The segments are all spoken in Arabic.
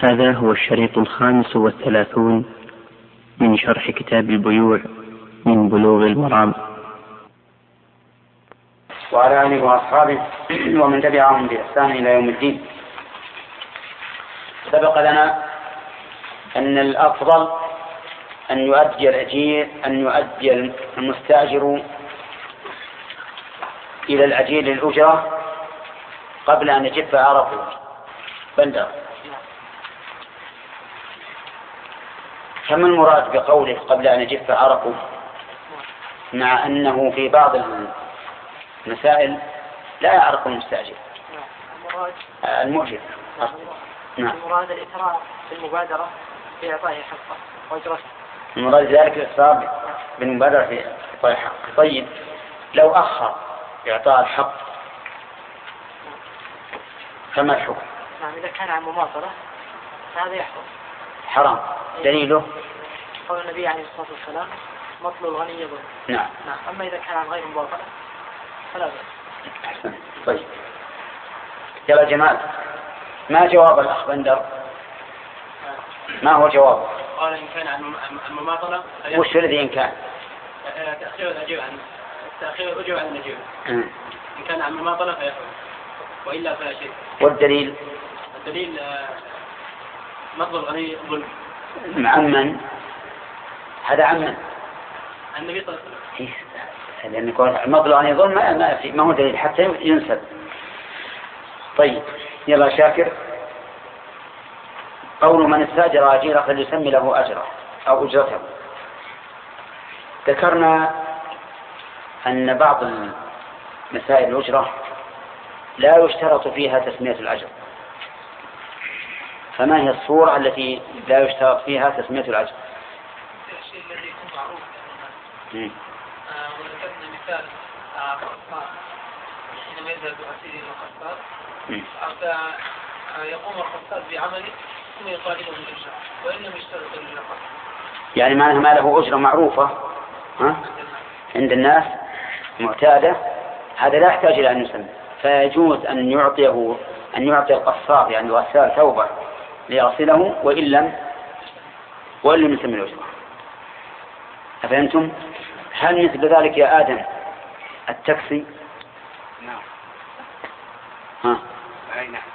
هذا هو الشريط 35 من شرح كتاب البيوع من بلوغ المرام، وعلى آله وأصحابه ومن تبعهم بإحسان إلى يوم الدين. سبق لنا أن الأفضل أن يؤدي المستأجر إلى الأجير الأجرة قبل أن يجف عرفه بندر. كم المراد بقوله قبل أن يجف عرفه، مع أنه في بعض المسائل لا يعرف المستأجر المؤجر؟ نعم. المراد الإسراع بالمبادرة في إعطائه حقه وأجرته. المراد ذلك الإسراع بالمبادرة في إعطائه حقه. طيب لو أخر إعطاء الحق فما الحكم؟ نعم، إذا كان عن مماطلة فهذا يحرم حرام. دليله قول النبي عليه الصلاة والسلام: مطل الغني يظلم. نعم. أما إذا كان عن غير مماطلة فلا بأس. أحسن. طيب يا جماعة، ما جواب الأخ بندر؟ ما هو جوابه؟ قال إن كان عن المماطلة وش الذي إن كان؟ تأخير الأجر عن النجيب. إن كان عن مماطلة فيحرم، وإلا فلا شيء. والدليل؟ الدليل مطل الغني ظلم. عن من؟ هذا عن من؟ عن النبي صلى الله عليه وسلم. لأن يقول مطل الغني ظلم ما هو دليل حتى ينسب. طيب يلا شاكر. قول من استأجر أجيرا فليسمي له أجره أو أجرته. ذكرنا أن بعض مسائل الأجرة لا يشترط فيها تسمية الأجر، فما هي الصورة التي لا يشترط فيها تسمية الأجر؟ الشيء الذي يكون معروف. وذكرنا مثال القصار حينما يذهب أسير القصار يقوم القصار بعمله ثم يطالبه بالأجرة وإن لم يشترط الأجرة. يعني معنى ما له أجرة معروفة عند الناس معتادة، هذا لا يحتاج إلى أن يسمى، فيجوز أن يعطي القصار يعني الغسال ثوبه ليغسله وإن لم يسمى الأجرة. أفهمتم؟ هل مثل ذلك يا آدم التاكسي؟ نعم. أي نعم.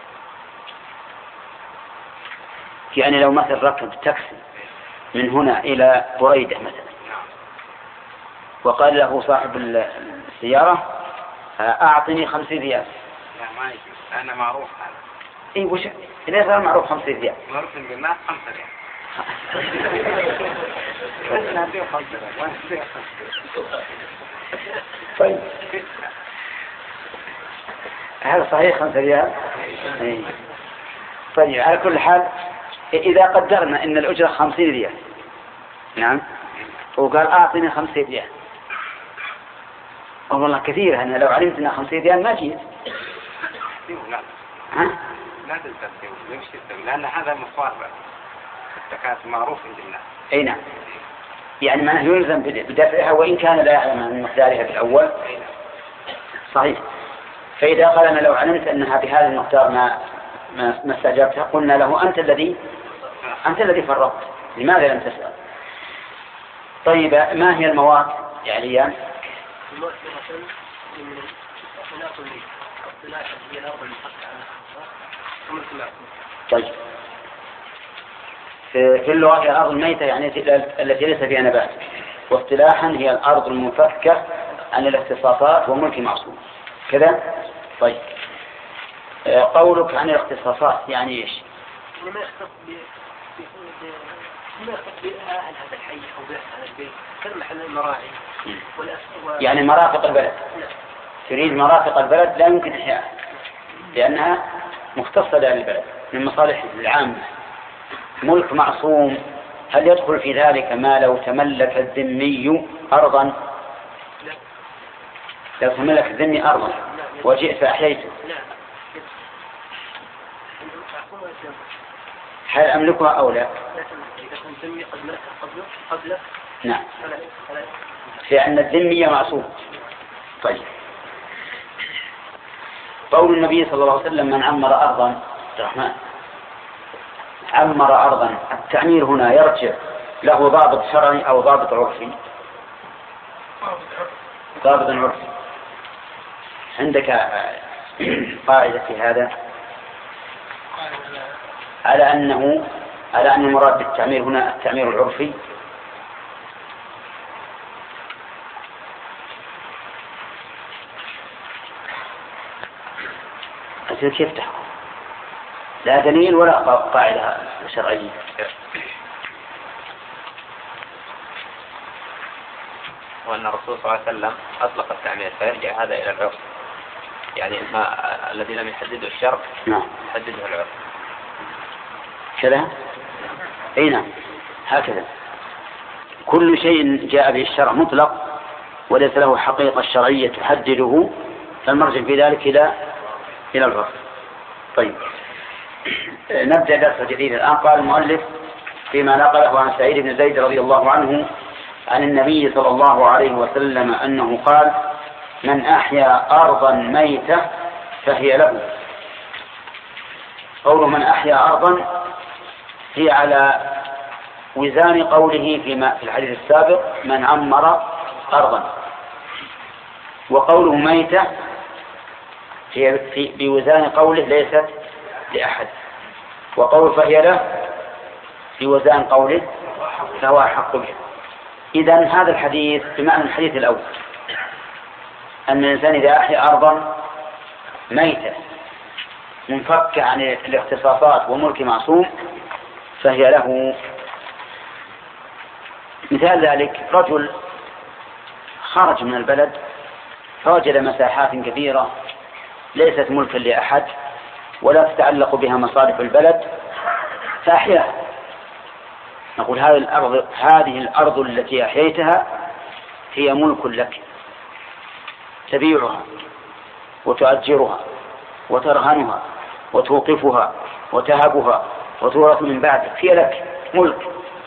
يعني لو مثل ركب تاكسي من هنا إلى بريدة مثلا، وقال له صاحب السيارة: أعطني 50 ريال. لا ما يجوز، أنا معروف هذا. إيه وش؟ إذا صار معروف 50 ريال. معروف بالناس 5 ريال. طيب هل صحيح 5 ريال؟ إيه. طيب على كل حال إذا قدرنا إن الأجرة 50 ريال، نعم، وقال أعطني 50 ريال، والله كثير. أنا لو علمت أنها 50 ريال ما جيت. لا تستطيع لأن هذا مصاربة الزكاة معروف عند الناس. أي نعم. يعني ما يلزم بدفعها وإن كان لا يعلم عن مقدارها في الأول. صحيح. فإذا قال أنا لو علمت أنها بهذا المقدار ما استأجرتها، قلنا له أنت الذي فرطت، لماذا لم تسأل؟ طيب ما هي المواد يا عليان؟ طيب في اللغة هي الأرض الميتة يعني التي ليس فيها نبات، واصطلاحا هي الأرض المنفكة عن الاختصاصات وملك معصوم كذا. طيب قولك عن الاختصاصات يعني إيش؟ ما يختص بأهل هذا الحي أو بأهل هذا البيت كالمحل المراعي يعني مرافق البلد. تريد مرافق البلد لا يمكن إحياءها لأنها مختصة للبلد من مصالح العامة. ملك معصوم، هل يدخل في ذلك ما لو تملك الذمي أرضا؟ لو تملك الذمي أرضا وجئت فأحييته، هل أملكها أو لا؟ نعم، لأن الذمي معصوم. طيب قول النبي صلى الله عليه وسلم: من عمر أرضا، الرحمن، عمر أرضا، التعمير هنا يرجع له ضابط شرعي أو ضابط عرفي؟ ضابط عرفي. عندك قاعدة في هذا على أن المراد بالتعمير هنا التعمير العرفي؟ كيف تحكم؟ لا دليل ولا قاعدة شرعية. وأن الرسول صلى الله عليه وسلم أطلق التعمير فيرجع هذا إلى العرف، يعني ما الذي لم يحدده الشرع يحدده العرف كذا. أي نعم هكذا، كل شيء جاء به الشرع مطلق وليس له حقيقة شرعية تحدده فالمرجع في ذلك إلى العرف. طيب نبدأ درس جديد الآن. قال المؤلف فيما نقله عن سعيد بن زيد رضي الله عنه عن النبي صلى الله عليه وسلم أنه قال: من أحيا أرضا ميتة فهي له. قوله من أحيا أرضا هي على وزان قوله في الحديث السابق من عمر أرضا، وقوله ميتة هي بوزان قوله ليست لأحد، وقول فهي له بوزان قوله فهو أحق به. إذن هذا الحديث بمعنى الحديث الأول، أن الإنسان إذا أحيا أرضا ميتة منفكة عن الاختصاصات وملك معصوم فهي له. مثال ذلك رجل خرج من البلد فوجد مساحات كبيرة ليست ملكا لأحد ولا تتعلق بها مصالح البلد فأحياها. نقول هذه الأرض التي أحييتها هي ملك لك، تبيعها وتؤجرها وترهنها وتوقفها وتهبها وتورث من بعدك، هي لك ملك،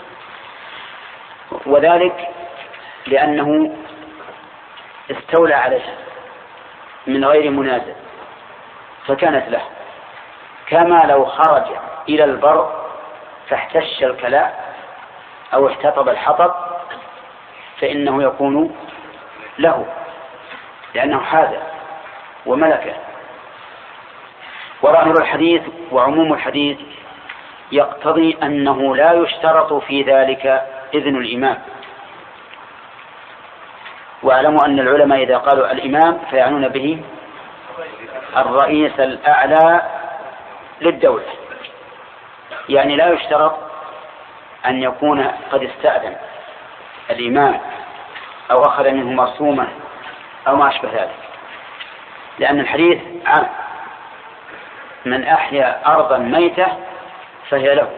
وذلك لأنه استولى عليها من غير منازع فكانت له، كما لو خرج إلى البر فاحتش الكلاء أو احتطب الحطب فإنه يكون له لأنه حاز وملكه. وظاهر الحديث وعموم الحديث يقتضي أنه لا يشترط في ذلك إذن الإمام. واعلموا أن العلماء إذا قالوا الإمام فيعنون به الرئيس الأعلى للدولة، يعني لا يشترط أن يكون قد استأذن الإمام أو أخذ منه مرسوما أو ما أشبه ذلك، لأن الحديث عام: من أحيا أرضا ميتة فهي له.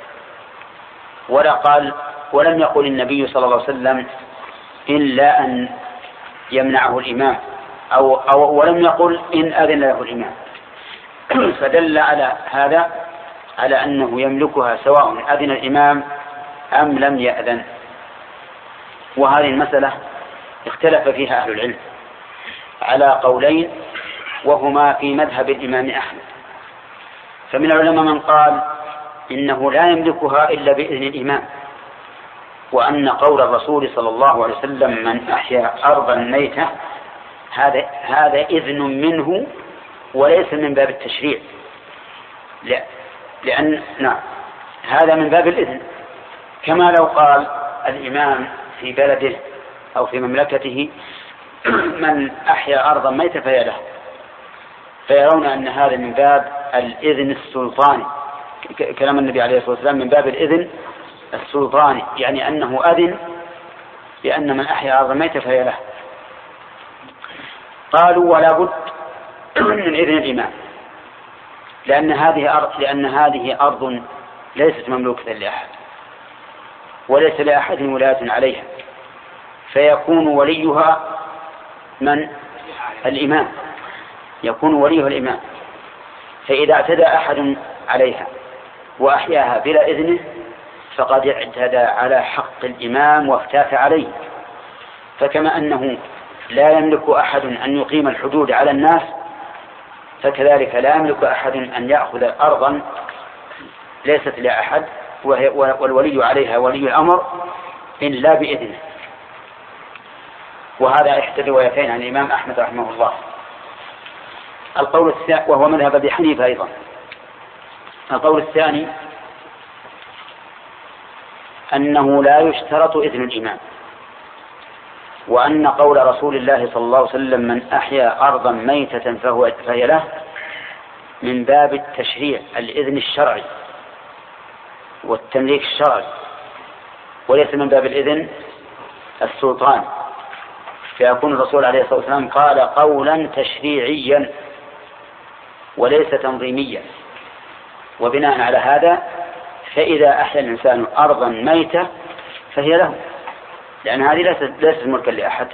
ولم يقل النبي صلى الله عليه وسلم إلا أن يمنعه الإمام ولم يقل إن أذن له الإمام فدل على هذا على أنه يملكها سواء أذن الإمام أم لم يأذن. وهذه المسألة اختلف فيها أهل العلم على قولين وهما في مذهب الإمام أحمد. فمن العلماء من قال إنه لا يملكها إلا بإذن الإمام، وأن قول الرسول صلى الله عليه وسلم من أحيا أرضا ميتة هذا إذن منه وليس من باب التشريع، لأن هذا من باب الإذن، كما لو قال الإمام في بلده أو في مملكته من أحيا أرضا ميتة فهي له، فيرون أن هذا من باب الإذن السلطاني، كلام النبي عليه الصلاة والسلام من باب الإذن السلطاني، يعني أنه أذن بأن من أحيا أرضا ميتة فهي له. قالوا ولا بد من إذن الإمام لأن هذه أرض ليست مملوكة لأحد وليس لأحد ولاية عليها، فيكون وليها من؟ الإمام، يكون وليها الإمام. فإذا اعتدى أحد عليها وأحياها بلا إذنه فقد اعتدى على حق الإمام وافتات عليه. فكما أنه لا يملك أحد أن يقيم الحدود على الناس فكذلك لا يملك أحد أن يأخذ أرضا ليست لأحد، والولي عليها ولي الأمر إلا بإذنه. وهذا إحدى الروايتين عن الإمام أحمد رحمه الله. القول الثاني وهو مذهب أبي حنيفة أيضا. القول الثاني أنه لا يشترط إذن الإمام، وأن قول رسول الله صلى الله عليه وسلم من أحيا أرضا ميتة فهي له من باب التشريع، الإذن الشرعي والتمليك الشرعي، وليس من باب الإذن السلطان، فيكون الرسول عليه الصلاة والسلام قال قولا تشريعيا وليس تنظيميا. وبناء على هذا فإذا أحيا الإنسان أرضا ميتة فهي له، لأن هذه ليست ملكا لأحد.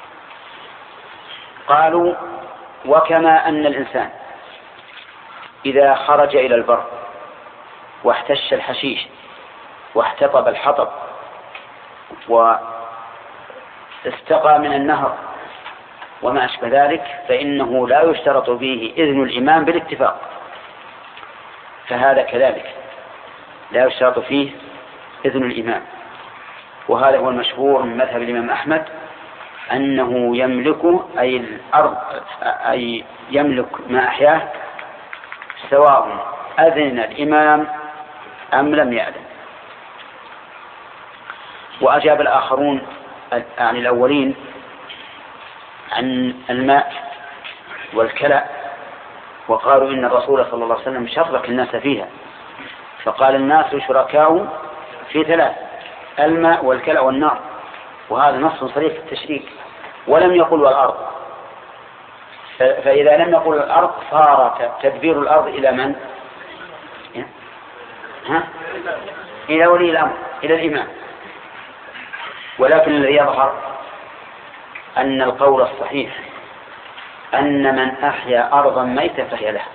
قالوا وكما أن الإنسان إذا خرج إلى البر واحتش الحشيش واحتطب الحطب واستقى من النهر وما أشبه ذلك فإنه لا يشترط فيه إذن الإمام بالاتفاق، فهذا كذلك لا يشترط فيه إذن الإمام. وهذا هو المشهور من مذهب الإمام أحمد أنه يملكه أي الأرض أي يملك ما أحياه سواء أذن الإمام أم لم يأذن. وأجاب الآخرون عن الأولين عن الماء والكلى، وقالوا إن الرسول صلى الله عليه وسلم شرك الناس فيها، فقال الناس شركاء في ثلاث: الماء والكلى والنار، وهذا نص صريح في التشريك. ولم يقل والأرض، فإذا لم يقل الأرض صار تدبير الأرض إلى من؟ إلى ولي الأمر، إلى الإمام. ولكن الذي يظهر أن القول الصحيح أن من أحيا أرضا ميتة فهي له،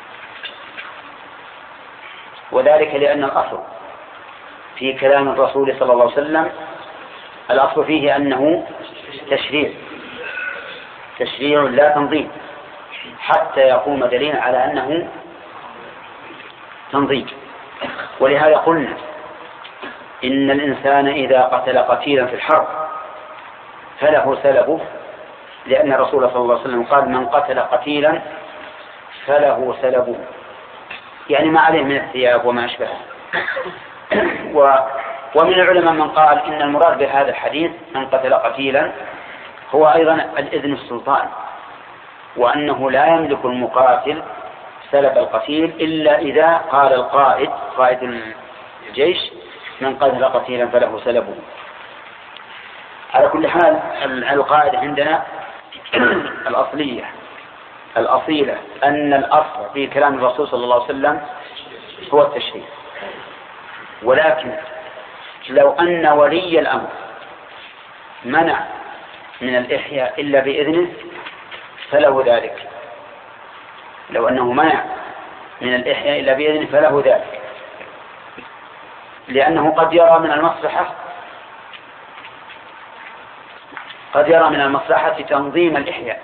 وذلك لأن الأصل في كلام الرسول صلى الله عليه وسلم الأصل فيه أنه تشريع لا تنظيم، حتى يقوم دليل على أنه تنظيم. ولهذا قلنا إن الإنسان إذا قتل قتيلا في الحرب فله سلبه، لأن الرسول صلى الله عليه وسلم قال من قتل قتيلا فله سلبه، يعني ما عليه من الثياب وما أشبهه. ومن العلماء من قال إن المراد بهذا الحديث من قتل قتيلا هو أيضا الإذن السلطان، وأنه لا يملك المقاتل سلب القتيل إلا إذا قال قائد الجيش من قتل قتيلا فله سلبه. على كل حال القاعدة عندنا الأصيلة أن الأصل في كلام الرسول صلى الله عليه وسلم هو التشريع، ولكن لو أن ولي الأمر منع من الإحياء إلا بإذنه فله ذلك، لو أنه منع من الإحياء إلا بإذنه فله ذلك، لأنه قد يرى من المصلحة تنظيم الإحياء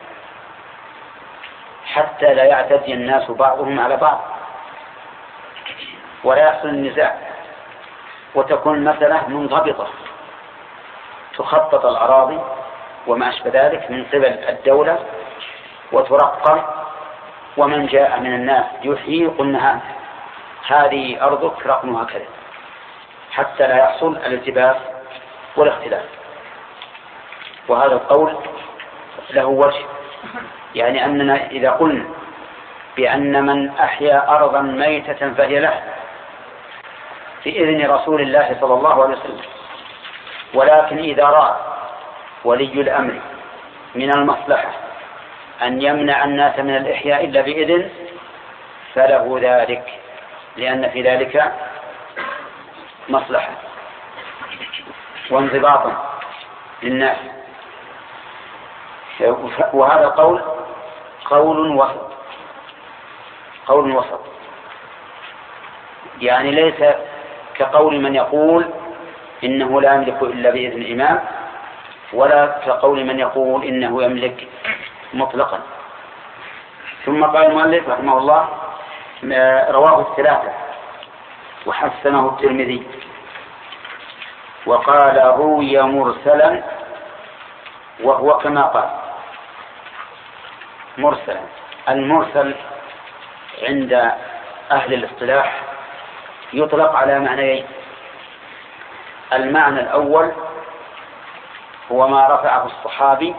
حتى لا يعتدي الناس بعضهم على بعض ولا يحصل النزاع، وتكون المسألة منضبطة، تخطط الأراضي وما أشبه ذلك من قبل الدولة وترقم، ومن جاء من الناس يحيي قلنا هذه أرضك رقمها كذا، حتى لا يحصل الالتباس والاختلاف. وهذا القول له وجه، يعني أننا إذا قلنا بأن من أحيا أرضا ميتة فهي له في إذن رسول الله صلى الله عليه وسلم، ولكن إذا رأى ولي الأمر من المصلحة أن يمنع الناس من الإحياء إلا بإذن فله ذلك، لأن في ذلك مصلحة وانضباطا للناس. وهذا قول وسط، يعني ليس كقول من يقول إنه لا يملك إلا بإذن الإمام، ولا كقول من يقول إنه يملك مطلقا. ثم قال المؤلف رحمه الله رواه الثلاثة وحسنه الترمذي. وقال روي مرسلا، وهو كما قال مرسلا. المرسل عند أهل الاصطلاح يطلق على معنيين: المعنى الأول هو ما رفعه الصحابي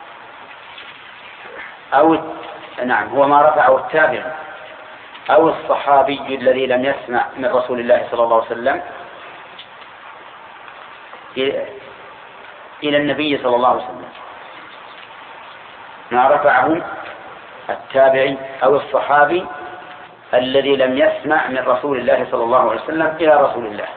هو ما رفعه التابع أو الصحابي الذي لم يسمع من رسول الله صلى الله عليه وسلم إلى النبي صلى الله عليه وسلم، ما رفعه التابعي أو الصحابي الذي لم يسمع من رسول الله صلى الله عليه وسلم إلى رسول الله،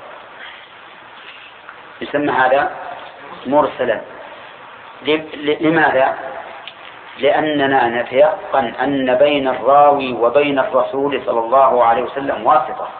يسمى هذا مرسلا. لماذا؟ لأننا نتيقن أن بين الراوي وبين الرسول صلى الله عليه وسلم واسطة.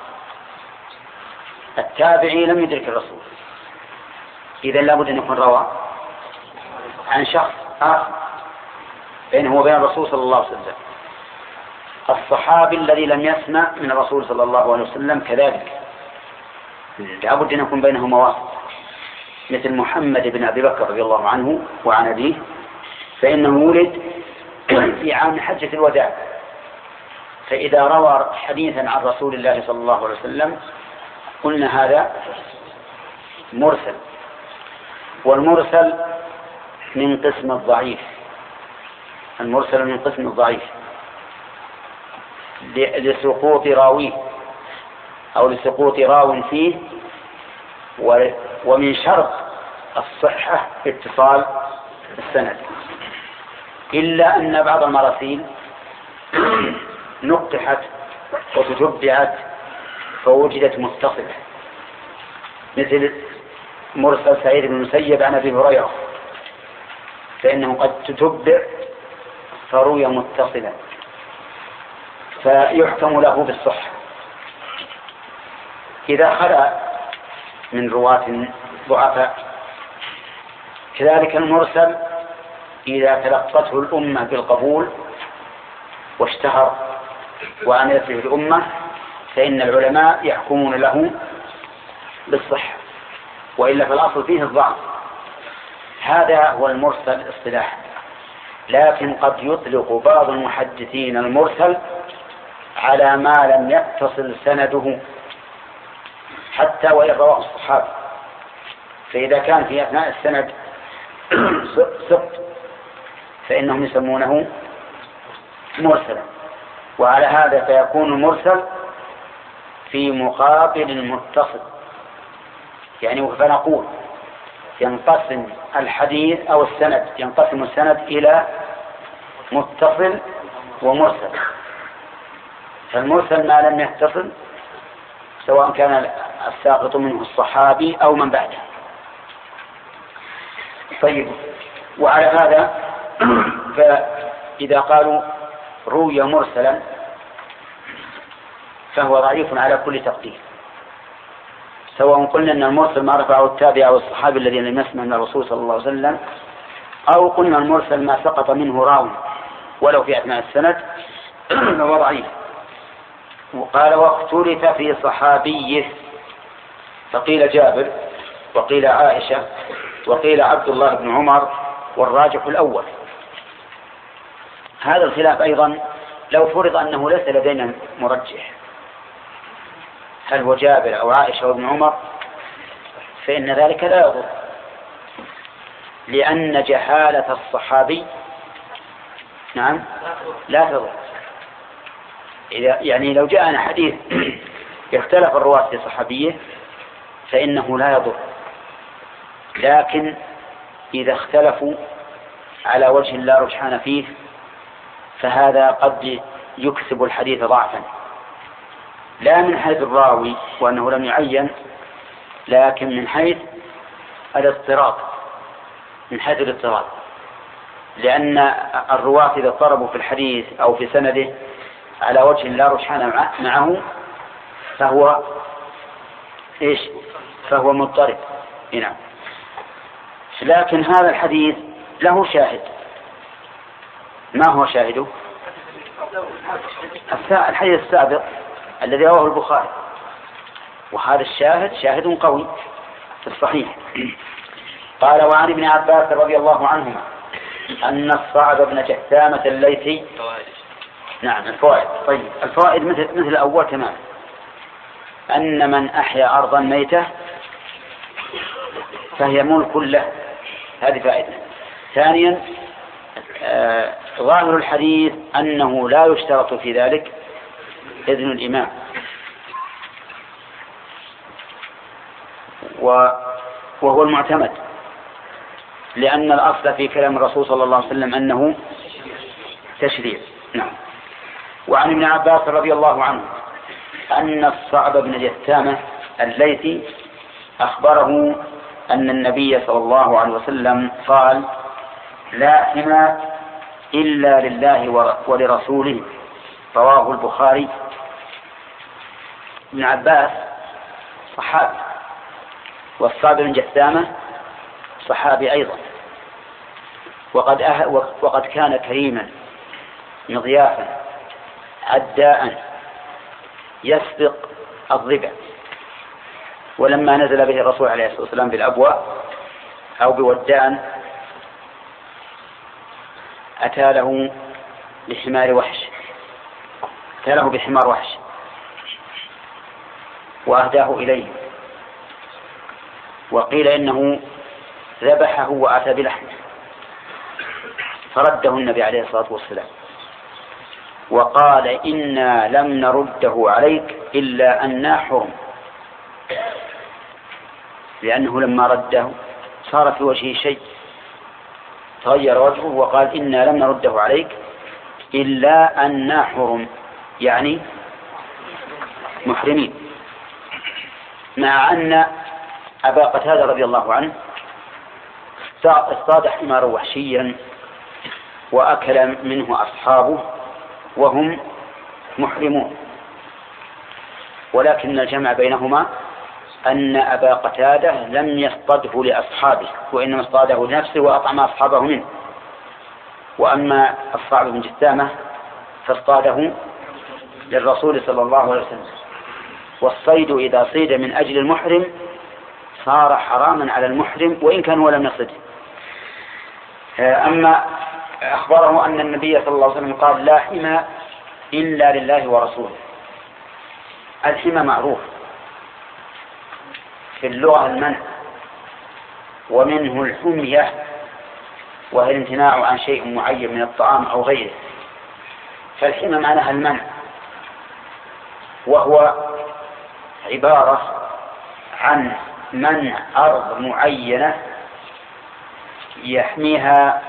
التابعي لم يدرك الرسول، إذن لابد أن يكون روى عن شخص آخر بينه وبين الرسول صلى الله عليه وسلم. الصحابي الذي لم يسمع من الرسول صلى الله عليه وسلم كذلك لابد أن يكون بينهما واسطة، مثل محمد بن أبي بكر رضي الله عنه وعن أبيه، فإنه ولد في عام حجة الوداع، فإذا روى حديثا عن رسول الله صلى الله عليه وسلم قلنا هذا مرسل. والمرسل من قسم الضعيف، المرسل من قسم الضعيف لسقوط راويه أو لسقوط راو فيه، ومن شرط الصحة اتصال السند، إلا أن بعض المراسيل نقحت وتتبعت فوجدت متصلة، مثل مرسل سعيد بن المسيب عن أبي هريرة، فإنه قد تتبع فروي متصلا فيحكم له بالصحة إذا خلا من رواة ضعفاء. كذلك المرسل إذا تلقته الأمة بالقبول واشتهر وعملت به الأمة فإن العلماء يحكمون له بالصحة، وإلا فالأصل فيه الضعف. هذا هو المرسل اصطلاحا. لكن قد يطلق بعض المحدثين المرسل على ما لم يتصل سنده حتى وإن رواه الصحابة، فإذا كان في أثناء السند سقط فإنهم يسمونه مرسلا. وعلى هذا فيكون المرسل في مقابل المتصل، يعني فنقول ينقسم الحديث أو السند، ينقسم السند إلى متصل ومرسل. فالمرسل ما لم يتصل سواء كان الساقط منه الصحابي أو من بعده. طيب، وعلى هذا فإذا قالوا روي مرسلا فهو ضعيف على كل تقدير، سواء قلنا أن المرسل ما رفعه التابع أو الصحابي الذي لم يسمع من الرسول صلى الله عليه وسلم، أو قلنا المرسل ما سقط منه راوي ولو في أثناء السند فهو ضعيف. وقال واختلف في صحابيه، فقيل جابر وقيل عائشة وقيل عبد الله بن عمر، والراجح الأول. هذا الخلاف أيضا لو فرض أنه ليس لدينا مرجح، هل هو جابر أو عائشة وابن عمر، فإن ذلك لا يضر، لأن جهالة الصحابي لا تضر. يعني لو جاءنا حديث يختلف الرواة في صحابيه فإنه لا يضر، لكن إذا اختلفوا على وجه لا رجحان فيه فهذا قد يكسب الحديث ضعفا، لا من حيث الراوي وأنه لم يعين، لكن من حيث الاضطراب، لأن الرواة إذا اضطربوا في الحديث أو في سنده على وجه لا رجحان معه فهو مضطرب. نعم. لكن هذا الحديث له شاهد. ما هو شاهده؟ الحديث السابق الذي رواه البخاري، وهذا الشاهد شاهد قوي في الصحيح. قال وعن ابن عباس رضي الله عنهما أن الصعب بن جثامة الليثي. نعم الفوائد. طيب الفوائد مثل الأول تمام. أن من أحيا أرضا ميتة فهي ملك له، هذه فائدة. ثانيا ظاهر الحديث أنه لا يشترط في ذلك إذن الإمام، وهو المعتمد، لأن الأصل في كلام الرسول صلى الله عليه وسلم أنه تشريع. نعم. وعن ابن عباس رضي الله عنه أن الصعب بن جثامة الليثي أخبره أن النبي صلى الله عليه وسلم قال لا حمى إلا لله ولرسوله، رواه البخاري. ابن عباس صحابي، والصعب بن جثامة صحابي أيضا، وقد كان كريما مضيافا عداء يسبق الضبع. ولما نزل به الرسول عليه الصلاة والسلام بالأبواء أو بودان أتى له بحمار وحش، أتى له بحمار وحش وأهداه إليه، وقيل إنه ذبحه وأتى بلحمه، فرده النبي عليه الصلاة والسلام وقال إنا لم نرده عليك إلا أننا حرم، لأنه لما رده صار في وجهه شيء، تغير وجهه وقال إنا لم نرده عليك إلا أننا حرم، يعني محرمين. مع أن أبا قتادة رضي الله عنه اصطاد حمارا وحشيا وأكل منه أصحابه وهم محرمون، ولكن الجمع بينهما أن أبا قتادة لم يصطده لأصحابه، وإنما اصطاده لنفسه وأطعم أصحابه منه. وأما الصعب بن جثامة فاصطاده للرسول صلى الله عليه وسلم. والصيد إذا صيد من أجل المحرم صار حراما على المحرم وإن كان ولم يصده. أما أخبره أن النبي صلى الله عليه وسلم قال لا حمى إلا لله ورسوله. الحمى معروف في اللغة المنع، ومنه الحمية وهي الامتناع عن شيء معين من الطعام أو غيره، فالحمى معناها المنع، وهو عبارة عن منع أرض معينة يحميها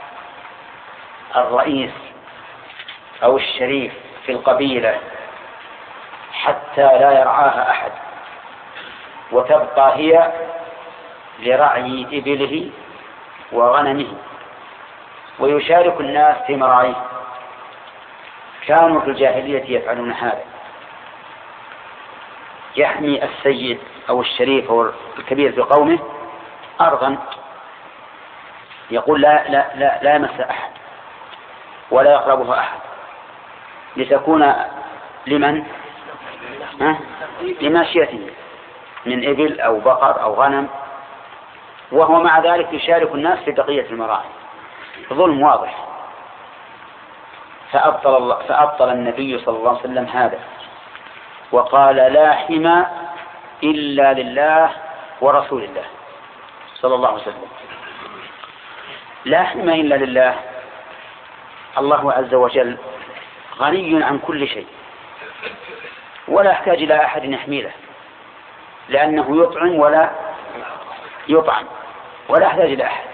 الرئيس أو الشريف في القبيلة حتى لا يرعاها أحد، وتبقى هي لرعي إبله وغنمه، ويشارك الناس في مراعيه. كانوا في الجاهلية يفعلون هذا، يحمي السيد أو الشريف أو الكبير في قومه أرضا، يقول لا يمس أحد ولا يقربها أحد، لتكون لمن؟ لماشيته من إبل أو بقر أو غنم، وهو مع ذلك يشارك الناس في بقية المراعي. ظلم واضح. فأبطل النبي صلى الله عليه وسلم هذا وقال لا حمى إلا لله ورسول الله صلى الله عليه وسلم. لا حمى إلا لله، الله عز وجل غني عن كل شيء ولا يحتاج إلى أحد يحميه، لأنه يطعم ولا يطعم ولا يحتاج إلى أحد.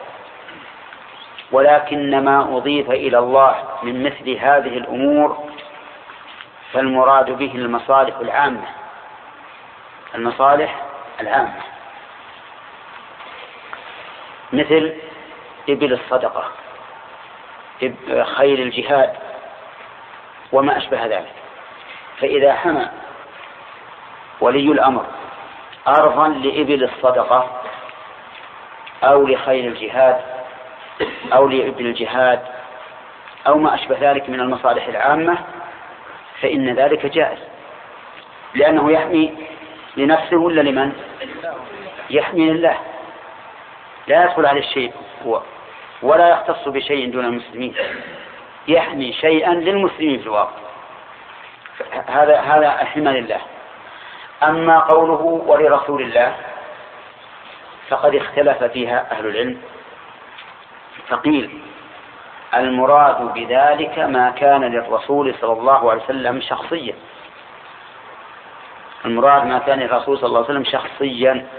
ولكن ما أضيف إلى الله من مثل هذه الأمور فالمراد به المصالح العامة، المصالح العامة، مثل إبل الصدقة، خيل الجهاد وما أشبه ذلك. فإذا حمى ولي الأمر أرضا لإبل الصدقة أو لخيل الجهاد أو لإبل الجهاد أو ما أشبه ذلك من المصالح العامة فإن ذلك جائز، لأنه يحمي لنفسه ولا لمن؟ يحمي لله، لا يدخل عليه الشيء هو ولا يختص بشيء دون المسلمين، يحمي شيئا للمسلمين في الواقع، هذا حمى لله. أما قوله ولرسول الله فقد اختلف فيها أهل العلم، فقيل المراد بذلك ما كان للرسول صلى الله عليه وسلم شخصيا، المراد ما كان للرسول صلى الله عليه وسلم شخصيا،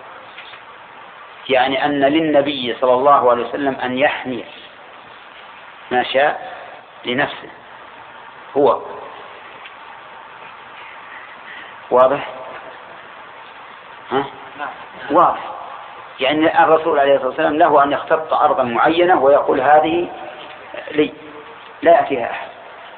يعني أن للنبي صلى الله عليه وسلم أن يحمي ما شاء لنفسه هو. واضح؟ واضح. يعني الرسول عليه الصلاة والسلام له أن يختط أرضا معينة ويقول هذه لي، لا يأتيها أحد.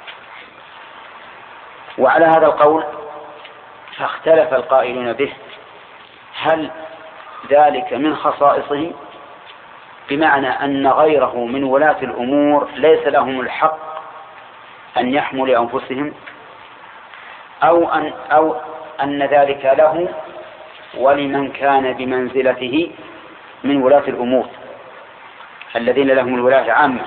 وعلى هذا القول فاختلف القائلون به، هل ذلك من خصائصه بمعنى أن غيره من ولاة الأمور ليس لهم الحق أن يحموا لأنفسهم، أو أن ذلك له ولمن كان بمنزلته من ولاة الأمور الذين لهم الولاة عامة،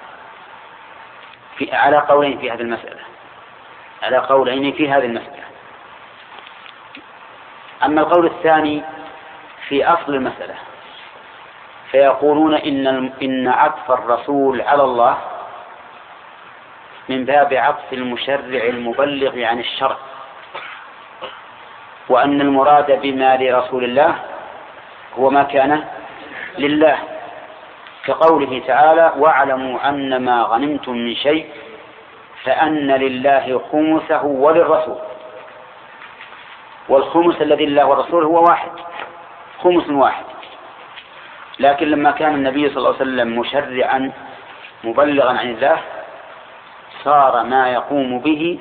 على قولين في هذه المسألة، على قولين في هذه المسألة. أما القول الثاني في أصل المسألة فيقولون إن عطف الرسول على الله من باب عطف المشرع المبلغ عن الشرع، وأن المراد بما لرسول الله هو ما كان لله، كقوله تعالى واعلموا أن ما غنمتم من شيء فأن لله خمسه وللرسول، والخمس الذي لله والرسول هو واحد، خمس واحد. لكن لما كان النبي صلى الله عليه وسلم مشرعا مبلغا عن الله صار ما يقوم به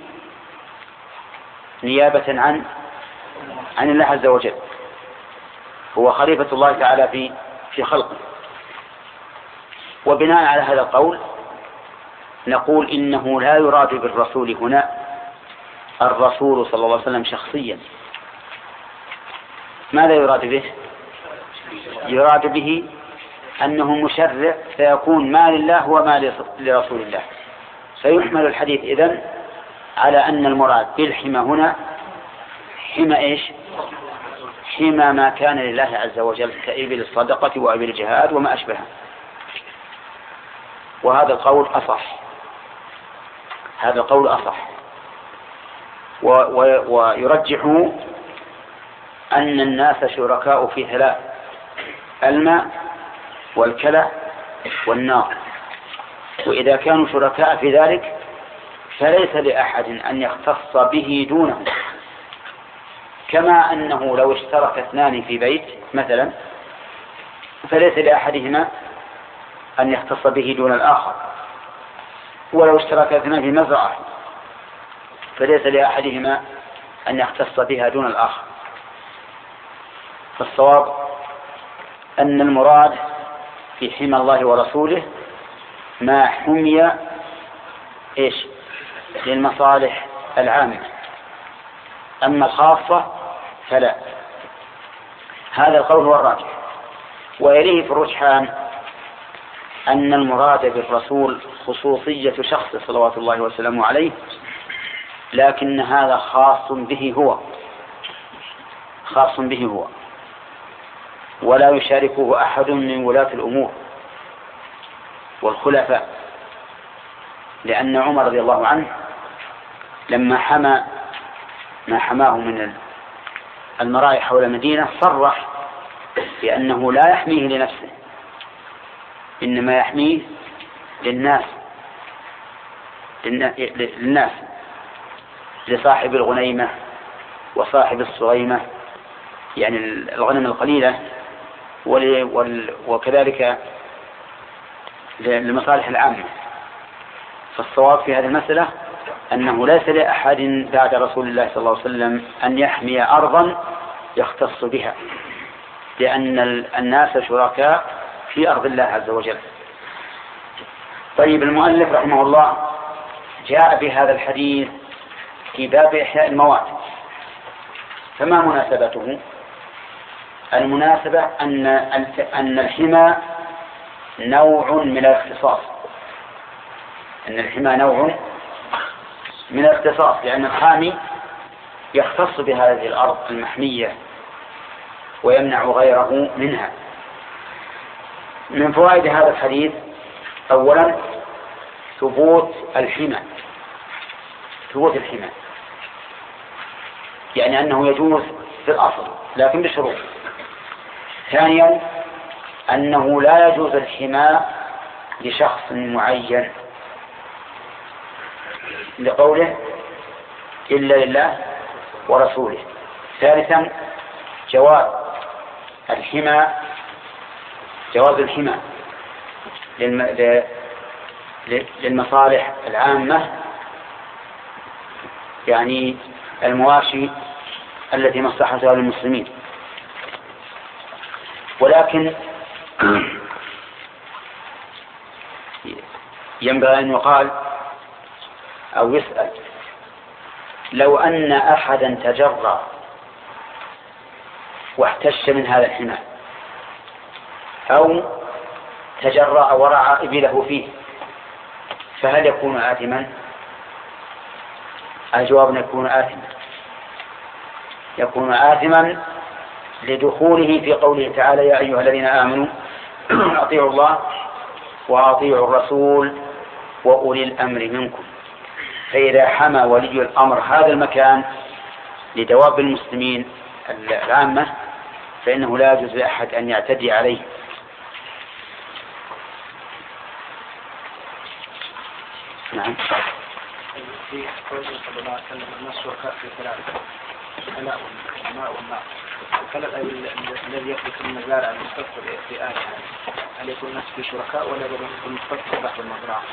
نيابة عن الله عز وجل، هو خليفة الله تعالى في خلقه. وبناء على هذا القول نقول إنه لا يراد بالرسول هنا الرسول صلى الله عليه وسلم شخصيا. ماذا يراد به؟ يراد به أنه مشرع فيكون ما لله وما لرسول الله، فيحمل الحديث إذن على أن المراد بالحمى هنا حمى إيش؟ حمى ما كان لله عز وجل كإبل الصدقة وإبل الجهاد وما أشبهه. وهذا القول أصح، هذا القول أصح. ويرجح أن الناس شركاء في ثلاث: الماء والكلى والنار. وإذا كانوا شركاء في ذلك فليس لأحد أن يختص به دونه، كما أنه لو اشترك اثنان في بيت مثلا فليس لأحدهما أن يختص به دون الآخر، ولو اشترك اثنان في مزرعة فليس لأحدهما أن يختص بها دون الآخر. فالصواب أن المراد في حمى الله ورسوله ما حمي إيش؟ للمصالح العامة، أما الخاصة فلا. هذا القول هو الراجح. ويليه في الرجحان أن المراد بالرسول خصوصية شخص صلوات الله وسلامه عليه، لكن هذا خاص به هو، خاص به هو، ولا يشاركه أحد من ولاة الأمور والخلفاء. لأن عمر رضي الله عنه لما حمى ما حماه من المراعي حول المدينة صرح بأنه لا يحميه لنفسه، إنما يحميه للناس، لصاحب الغنيمة وصاحب الصغيمة، يعني الغنم القليلة، وكذلك للمصالح العامة. فالصواب في هذه المسألة أنه ليس لأحد بعد رسول الله صلى الله عليه وسلم أن يحمي أرضا يختص بها، لأن الناس شركاء في أرض الله عز وجل. طيب، المؤلف رحمه الله جاء بهذا الحديث في باب إحياء الموات، فما مناسبته؟ المناسبة أن الحمى نوع من الاختصاص، أن الحمى نوع من الاختصاص، لأن الحامي يختص بهذه الأرض المحمية ويمنع غيره منها. من فوائد هذا الحديث أولا ثبوت الحمى، يعني أنه يجوز في الأصل لكن بشروط. ثانيا أنه لا يجوز الحمى لشخص معين لقوله إلا لله ورسوله. ثالثا جواز الحمى للمصالح العامة، يعني المواشي التي مصلحتها للمسلمين. ولكن ينبغي أن يقال أو يسأل: لو أن أحدا تجرأ واحتش من هذا الحمى أو تجرأ ورعى إبله فيه، فهل يكون آثما؟ الجواب يكون آثما لدخوله في قوله تعالى: يا أيها الذين آمنوا أطيعوا الله وأطيعوا الرسول وأولي الأمر منكم. فإذا حمى ولي الأمر هذا المكان لدواب المسلمين العامة فإنه لا يجوز لأحد أن يعتدي عليه. نعم. في قوله صلى الله عليه وسلم: الناس شركاء في ثلاثة: الكلاء والماء والنار. الكلاء الذي يخلق المزارع المستقبل في آية، هل يكون الناس في شركاء ولا يكون المستقبل بعد المزرعة؟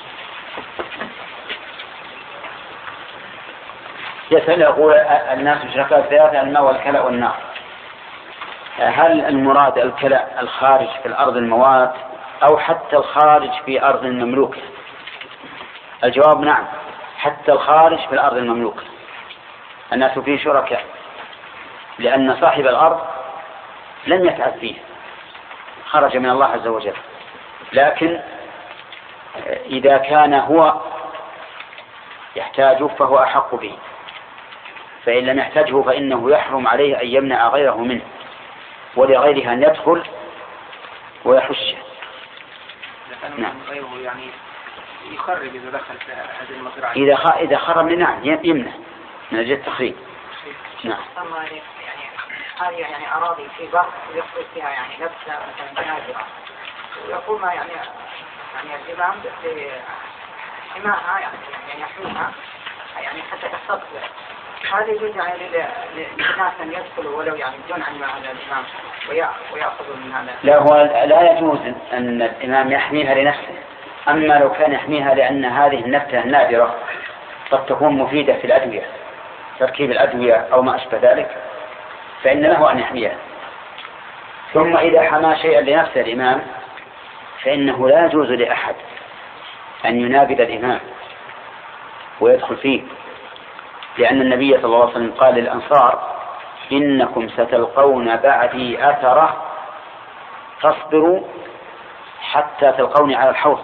يسأل يقول الناس شركاء في ثلاثة: الماء والكلاء والنار. هل المراد الكلاء الخارج في الأرض الموات أو حتى الخارج في أرض مملوكة؟ الجواب نعم، حتى الخارج في الأرض المملوكة الناس فيه شركاء، لأن صاحب الأرض لم يتعب فيه، خرج من الله عز وجل. لكن إذا كان هو يحتاجه فهو أحق به، فإن لم يحتاجه فإنه يحرم عليه أن يمنع غيره منه ولغيره أن يدخل ويحشه. نعم. غيره يعني يخرب إذا دخل في هذه المزرعة. إذا خرب نعم يمنع من أجل التخريب. نعم. هذه يعني أراضي في بر يخرج فيها يعني نفسها مثلا نادرة، ويقول ما يعني الإمام بحماها يعني يحميها يعني حتى تحتفظ. هذا يجوز يعني للناس أن يدخلوا ولو يعني بدون علم هذا الإمام ويأخذوا من هذا؟ لا، هو لا يجوز أن الإمام يحميها لنفسه. أما لو كان يحميها لأن هذه النبتة النادرة قد تكون مفيدة في الأدوية، تركيب الأدوية أو ما أشبه ذلك، فإن له أن يحميها. ثم إذا حمى شيئا لنفسه الإمام فإنه لا يجوز لأحد أن ينابذ الإمام ويدخل فيه، لأن النبي صلى الله عليه وسلم قال للأنصار: إنكم ستلقون بعدي أثرة فاصبروا حتى تلقوني على الحوض.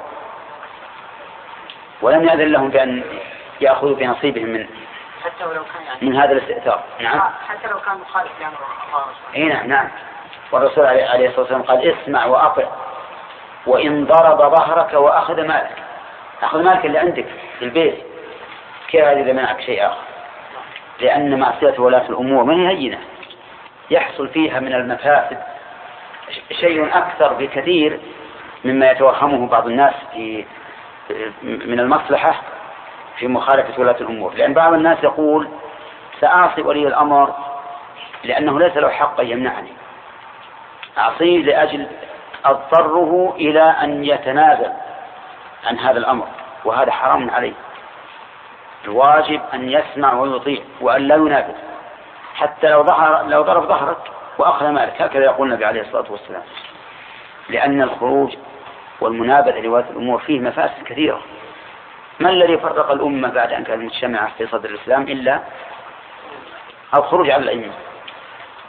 ولم يأذن لهم بأن يأخذوا بنصيبهم من هذا الاستئثار. نعم. حتى لو كان مخالف لأمر الله. نعم. والرسول عليه الصلاة والسلام قال: اسمع وأطع، وإن ضرب ظهرك وأخذ مالك. أخذ مالك اللي عندك في البيت، كيف إذا منعك شيء آخر؟ لأن معصية ولاة الأمور من هينة، يحصل فيها من المفاسد شيء أكثر بكثير مما يتوهمه بعض الناس من المصلحة في مخالفة ولاة الأمور. لأن بعض الناس يقول: سأعصي ولي الأمر لأنه ليس له حق أن يمنعني، أعصيه لأجل أضطره إلى أن يتنازل عن هذا الأمر، وهذا حرام عليه. الواجب أن يسمع ويطيع وأن لا ينابذ، حتى لو ضرب ظهرك وأخذ مالك، هكذا يقول النبي عليه الصلاة والسلام. لأن الخروج والمنابذة لولاة الأمور فيه مفاسد كثيرة. ما الذي فرق الأمة بعد أن كانت مجتمعة في صدر الإسلام إلا الخروج على الأئمة؟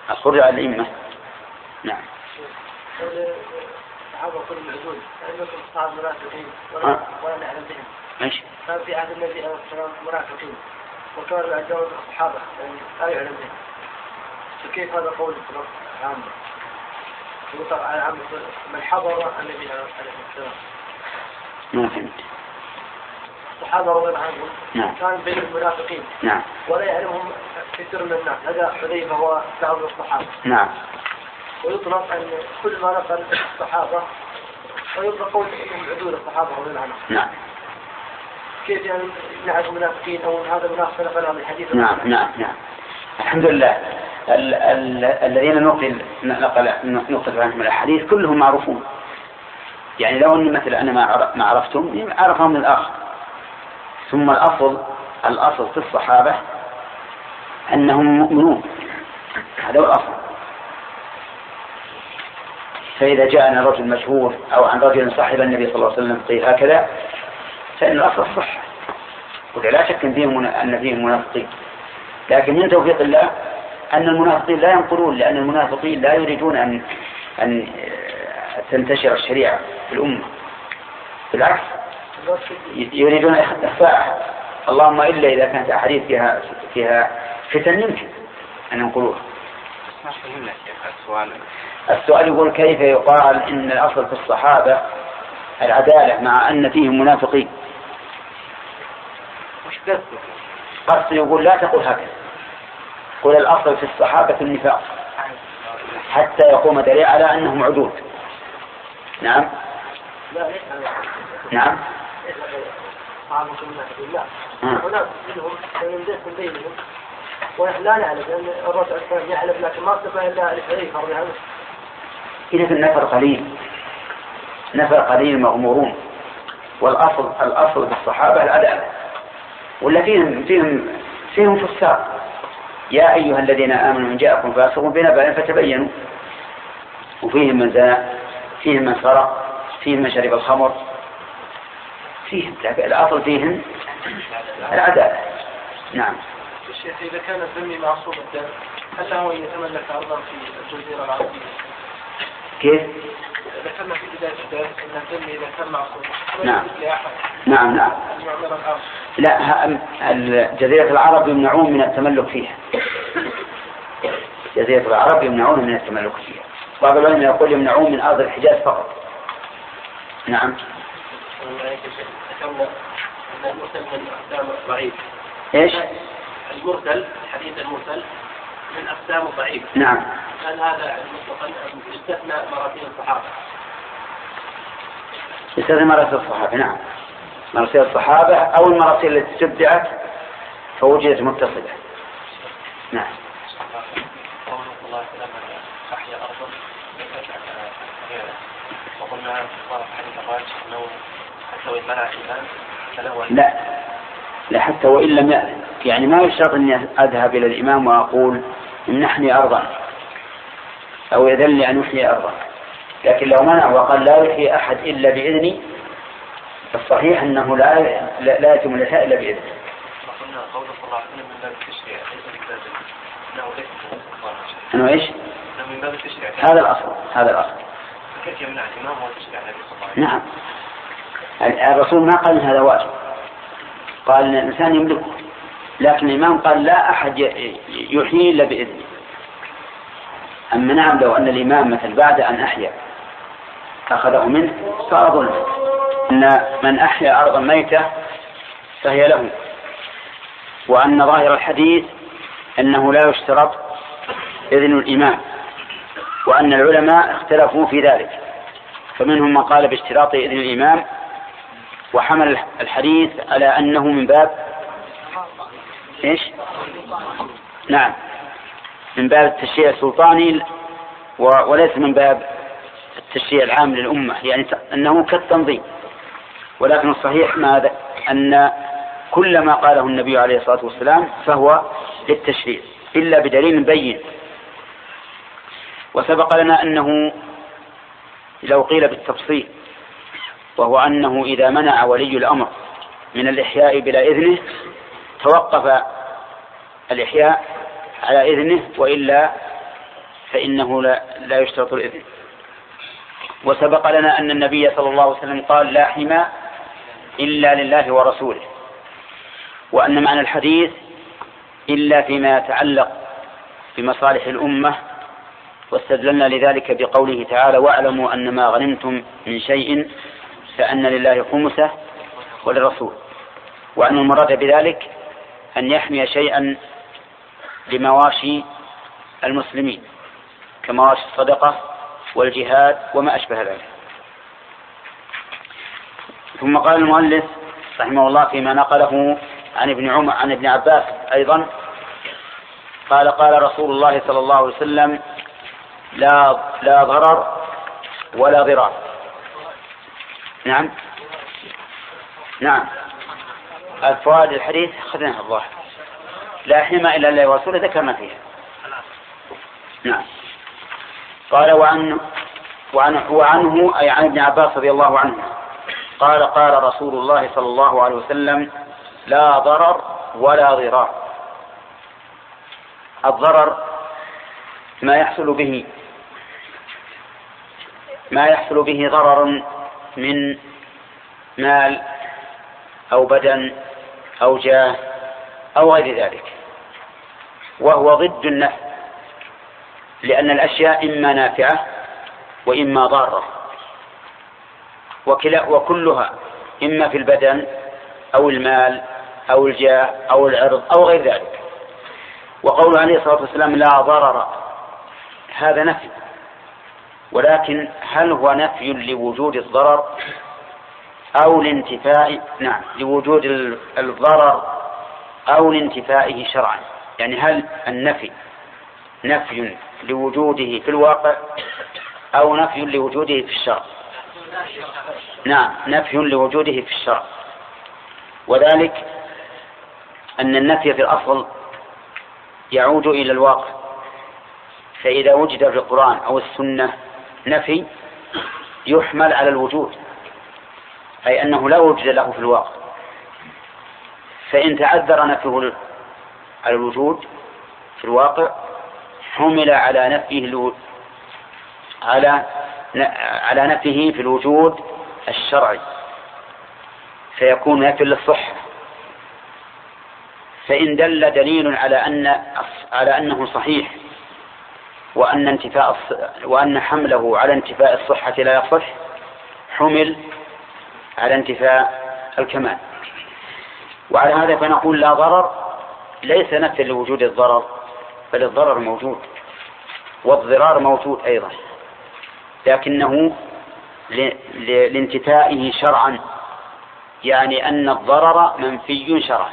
الخروج على الأئمة. نعم. الصحابة كل معدود لأنهم صار منافقين ولا نعلم بهم. ماشي. كان في عهد النبي عليه الصلاة والسلام منافقين وكانوا يعجبون الصحابة يعني لا يعلم بهم. فكيف هذا قول العامة؟ يطلق على العامة من حضر النبي عليه الصلاة والسلام. ما فهمت. الصحابة رضي الله عنهم نعم. كان بين المنافقين. نعم. ولا يعلمهم كثير من الناس. هذا حذيفة هو بعض الصحابة. نعم. ويطلق أن كل ما نقل الصحابة ويطلق قول إنهم عدول الصحابة رضي الله عنهم. نعم. كيف يعني نعرف منافقين أو هذا منافق نقل هذا الحديث؟ نعم نعم نعم. الحمد لله. الذين نقل عنهم الأحاديث كلهم معروفون. يعني لو أن مثل أنا ما عرفتهم عرفهم من الآخر. ثم الأصل في الصحابة أنهم مؤمنون. هذا هو الأصل. فإذا جاءنا رجل مشهور أو عن رجل صاحب النبي صلى الله عليه وسلم قيل هكذا فإن الأصل الصحة. ولا شك أن فيهم منافقين. لكن من توفيق الله أن المنافقين لا ينقلون لأن المنافقين لا يريدون أن تنتشر الشريعة في الأمة. بالعكس يريدون إخفاءها. اللهم إلا إذا كانت أحاديث فيها فتن يمكن أن ينقلوها. السؤال يقول كيف يقال إن الأصل في الصحابة العدالة مع أن فيهم منافقين؟ قصد يقول لا تقول هكذا. قل الأصل في الصحابة النفاق حتى يقوم دليل على أنهم عدول. نعم. نعم. هناك منهم يندسون بينهم ونحن لا نعلم لأن الرسول كان يعلم لكن ما استطاع إلا الحديث رضي عنه. إذا نفر قليل مغمورون. والأصل في الصحابة العدالة. ولا فيهم فساق. يا أيها الذين آمنوا إن جاءكم فاسق بنبأ فتبينوا. وفيهم من زنى فيهم من سرق فيهم من شرب الخمر فيهم. الأصل فيهم العدالة. نعم. الشيخ إذا كان الذمي معصوم الدم هل له أن يتملك أرضا في الجزيرة العربية؟ كيف؟ ذكرنا في بداية الدرس أن الذمي إذا كان معصوم نعم. لا جزيرة العرب يمنعون من التملك فيها. جزيرة العرب يمنعون من التملك فيها. بعض العلماء يقول يمنعون من أرض الحجاز فقط. نعم. ذكرنا أن المرسل من أقسام ضعيف. إيش؟ المرسل الحديث المرسل من أقسام ضعيف. نعم. هل هذا مطلقا استثنى مراسيل الصحابة؟ استثنى مراسيل الصحابة. نعم. مراسيل الصحابة أو المراسيل التي استبدعت فوجدت متصلة. نعم. الله تعالى أحيا أرضا وقلنا في حديث الراجح أنه حتى وإن منع الإمام لا حتى وإن لم يأذن. يعني ما يشترط أني أذهب إلى الإمام وأقول إن نحني أرضا أو يذل لي أن يحيي أرضا. لكن لو منع وقال لا يحيي أحد إلا بإذني فالصحيح أنه لا يتم الإحياء إلا بإذنه. وقلنا قول صلى الله عليه وسلم من باب التشريع ليس بكذا أنه ليس أنه إيش؟ من باب التشريع. هذا الأصل. كيف يمنع الإمام وتشريع النبي صلى الله عليه وسلم؟ نعم. الرسول ما قال هذا واجب. قال إن الإنسان يملكه. لكن الإمام قال لا أحد يحيي إلا بإذنه. أما نعم لو أن الإمام مثل بعد أن أحيا أخذه منه صار ظلم. أن من أحيا أرضا ميتة فهي له. وأن ظاهر الحديث أنه لا يشترط إذن الإمام. وأن العلماء اختلفوا في ذلك فمنهم من قال باشتراط إذن الإمام وحمل الحديث على أنه من باب إيش؟ نعم من باب التشريع السلطاني وليس من باب التشريع العام للأمة. يعني أنه كالتنظيم. ولكن الصحيح أن كل ما قاله النبي عليه الصلاة والسلام فهو للتشريع إلا بدليل بين. وسبق لنا أنه لو قيل بالتفصيل وهو أنه إذا منع ولي الأمر من الإحياء بلا إذنه توقف الإحياء على إذنه وإلا فإنه لا يشترط الإذن. وسبق لنا أن النبي صلى الله عليه وسلم قال لا حمى إلا لله ورسوله، وأن معنى الحديث إلا فيما يتعلق بمصالح الأمة، واستدللنا لذلك بقوله تعالى واعلموا أن ما غنمتم من شيء فأن لله خمسه وللرسول، وأن المراد بذلك أن يحمي شيئا لمواشي المسلمين كمواشي الصدقة والجهاد وما أشبه ذلك. ثم قال المؤلف رحمه الله فيما نقله عن ابن عباس أيضا قال قال رسول الله صلى الله عليه وسلم لا ضرر ولا ضرار. نعم الفوائد الحديث أخذناها الله. لا حمى إلا الله ورسوله ذكرنا فيها. نعم. قال وعنه أي عن ابن عباس رضي الله عنه قال قال رسول الله صلى الله عليه وسلم لا ضرر ولا ضرار. الضرر ما يحصل به ضرر من مال أو بدن أو جاه أو غير ذلك، وهو ضد النفع، لأن الأشياء إما نافعة وإما ضارة، وكلها إما في البدن أو المال أو الجاه أو العرض أو غير ذلك. وقوله عليه الصلاة والسلام لا ضرر هذا نفي، ولكن هل هو نفي لوجود الضرر أو لانتفاء لوجود الضرر أو لانتفائه شرعا؟ يعني هل النفي نفي لوجوده في الواقع أو نفي لوجوده في الشرع؟ نعم نفي لوجوده في الشرع، وذلك أن النفي في الأصل يعود إلى الواقع، فإذا وجد في القرآن أو السنة نفي يحمل على الوجود، أي أنه لا وجد له في الواقع، فإن تعذر نفيه على الوجود في الواقع حمل على نفيه على نفيه في الوجود الشرعي، فيكون نفي للصحة. فإن دل دليل على أنه صحيح وأن حمله على انتفاء الصحة لا يصح حمل على انتفاء الكمال. وعلى هذا فنقول لا ضرر ليس نفي لوجود الضرر، بل الضرر موجود والضرار موجود أيضا، لكنه لانتفائه شرعا، يعني أن الضرر منفي شرعا.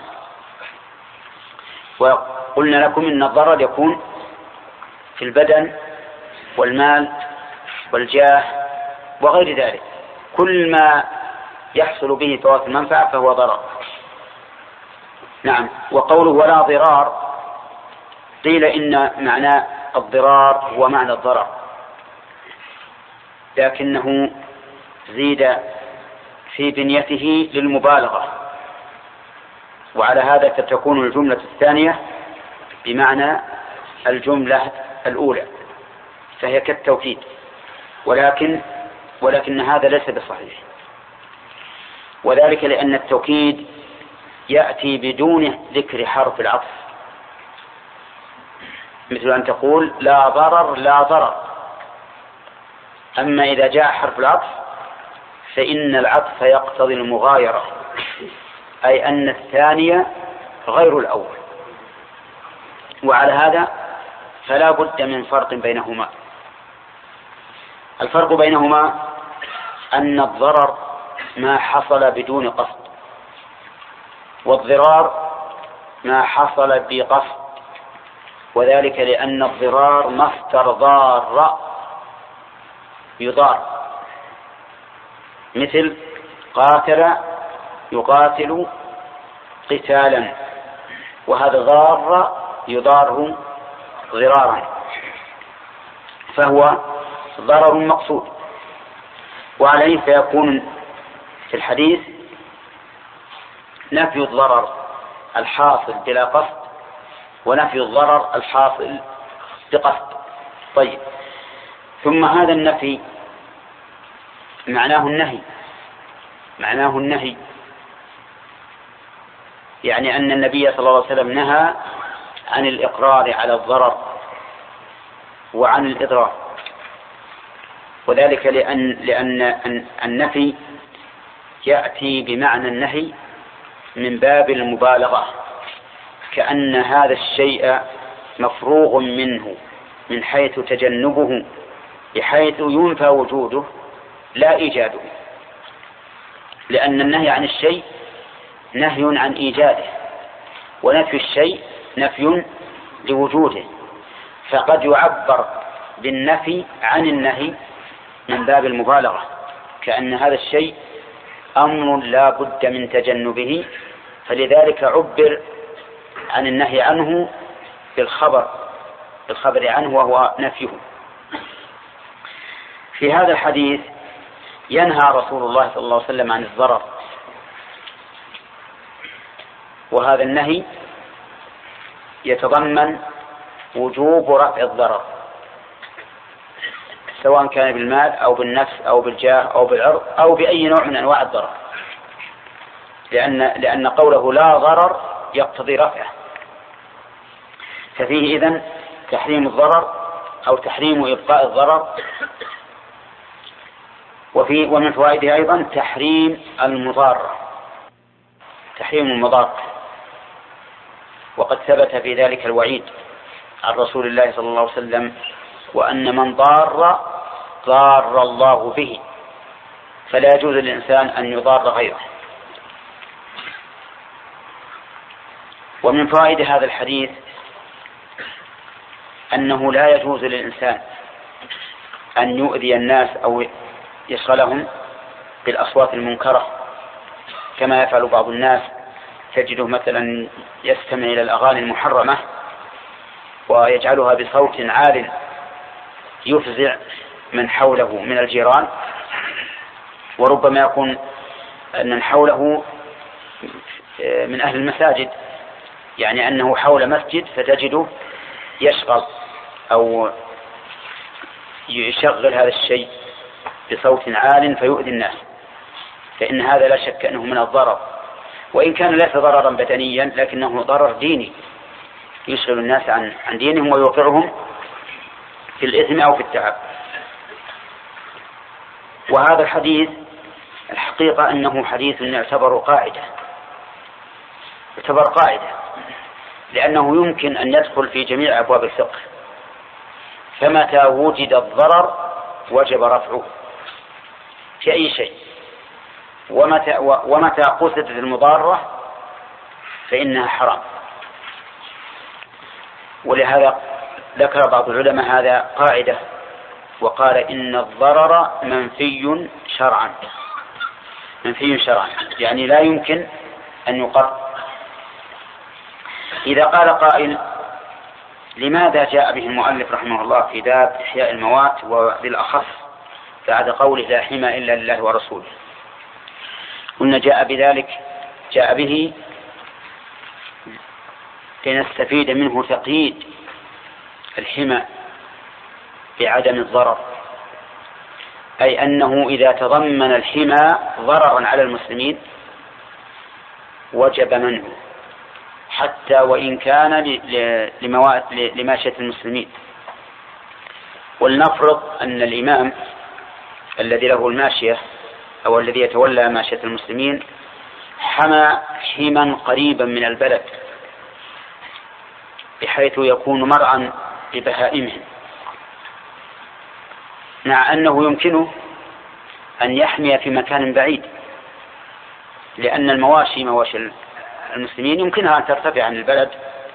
وقلنا لكم إن الضرر يكون في البدن والمال والجاه وغير ذلك، كل ما يحصل به فوات المنفعة فهو ضرر. نعم. وقوله ولا ضرار قيل إن معنى الضرار هو معنى الضرر، لكنه زيد في بنيته للمبالغة، وعلى هذا فتكون الجملة الثانية بمعنى الجملة الأولى، فهي كالتوكيد، ولكن هذا ليس بصحيح، وذلك لأن التوكيد يأتي بدون ذكر حرف العطف، مثل أن تقول لا ضرر لا ضرر. أما إذا جاء حرف العطف فإن العطف يقتضي المغايرة، أي أن الثانية غير الأول، وعلى هذا فلا بد من فرق بينهما. الفرق بينهما أن الضرر ما حصل بدون قصد، والضرار ما حصل بقصد، وذلك لأن الضرار مصدر ضار يضار، مثل قاتل يقاتل قتالا، وهذا ضار يضاره ضرارا، فهو ضرر مقصود. وعليه فيكون في الحديث نفي الضرر الحاصل بلا قصد ونفي الضرر الحاصل بقصد. طيب، ثم هذا النفي معناه النهي، يعني أن النبي صلى الله عليه وسلم نهى عن الإقرار على الضرر وعن الإضرار، وذلك لأن النفي يأتي بمعنى النهي من باب المبالغة، كأن هذا الشيء مفروغ منه من حيث تجنبه، بحيث ينفى وجوده لا إيجاده، لأن النهي عن الشيء نهي عن إيجاده، ونفي الشيء نفي لوجوده، فقد يعبر بالنفي عن النهي من باب المبالغة، كأن هذا الشيء أمر لا بد من تجنبه، فلذلك عبر عن النهي عنه بالخبر عنه وهو نفيه. في هذا الحديث ينهى رسول الله صلى الله عليه وسلم عن الضرر، وهذا النهي يتضمن وجوب رفع الضرر، سواء كان بالمال أو بالنفس أو بالجاه أو بالعرض أو بأي نوع من أنواع الضرر، لأن قوله لا ضرر يقتضي رفعه، ففيه إذن تحريم الضرر أو تحريم إبقاء الضرر، ومن فوائده أيضا تحريم المضارة، وقد ثبت في ذلك الوعيد عن رسول الله صلى الله عليه وسلم: وأن من ضار الله به، فلا يجوز للإنسان أن يضار غيره. ومن فوائد هذا الحديث أنه لا يجوز للإنسان أن يؤذي الناس أو يشغلهم بالأصوات المنكرة، كما يفعل بعض الناس، تجده مثلا يستمع إلى الأغاني المحرمة ويجعلها بصوت عال يفزع من حوله من الجيران، وربما يكون أن من حوله من أهل المساجد، يعني أنه حول مسجد فتجده يشغل أو يشغل هذا الشيء بصوت عال فيؤذي الناس، فإن هذا لا شك أنه من الضرر، وإن كان ليس ضررا بدنيا لكنه ضرر ديني، يشغل الناس عن دينهم ويوقعهم في الإثم أو في التعب. وهذا الحديث الحقيقة أنه حديث يعتبر قاعدة، لأنه يمكن أن يدخل في جميع أبواب الفقه، فمتى وجد الضرر وجب رفعه في أي شيء، ومتى قصدت المضارة فإنها حرام. ولهذا ذكر بعض العلماء هذا قاعدة وقال: إن الضرر منفي شرعا، يعني لا يمكن أن يقر. إذا قال قائل: لماذا جاء به المؤلف رحمه الله في باب إحياء الموات وبالأخص بعد قوله لا حمى إلا لله ورسوله؟ قلنا جاء به لنستفيد منه تقييد الحمى بعدم الضرر، أي أنه إذا تضمن الحمى ضررا على المسلمين وجب منه، حتى وإن كان لماشية المسلمين. ولنفرض أن الإمام الذي له الماشية أو الذي يتولى ماشية المسلمين حمى حما قريبا من البلد بحيث يكون مرعا لبهائمهم، مع أنه يمكنه أن يحمي في مكان بعيد، لأن مواشي المسلمين يمكنها أن ترتفع عن البلد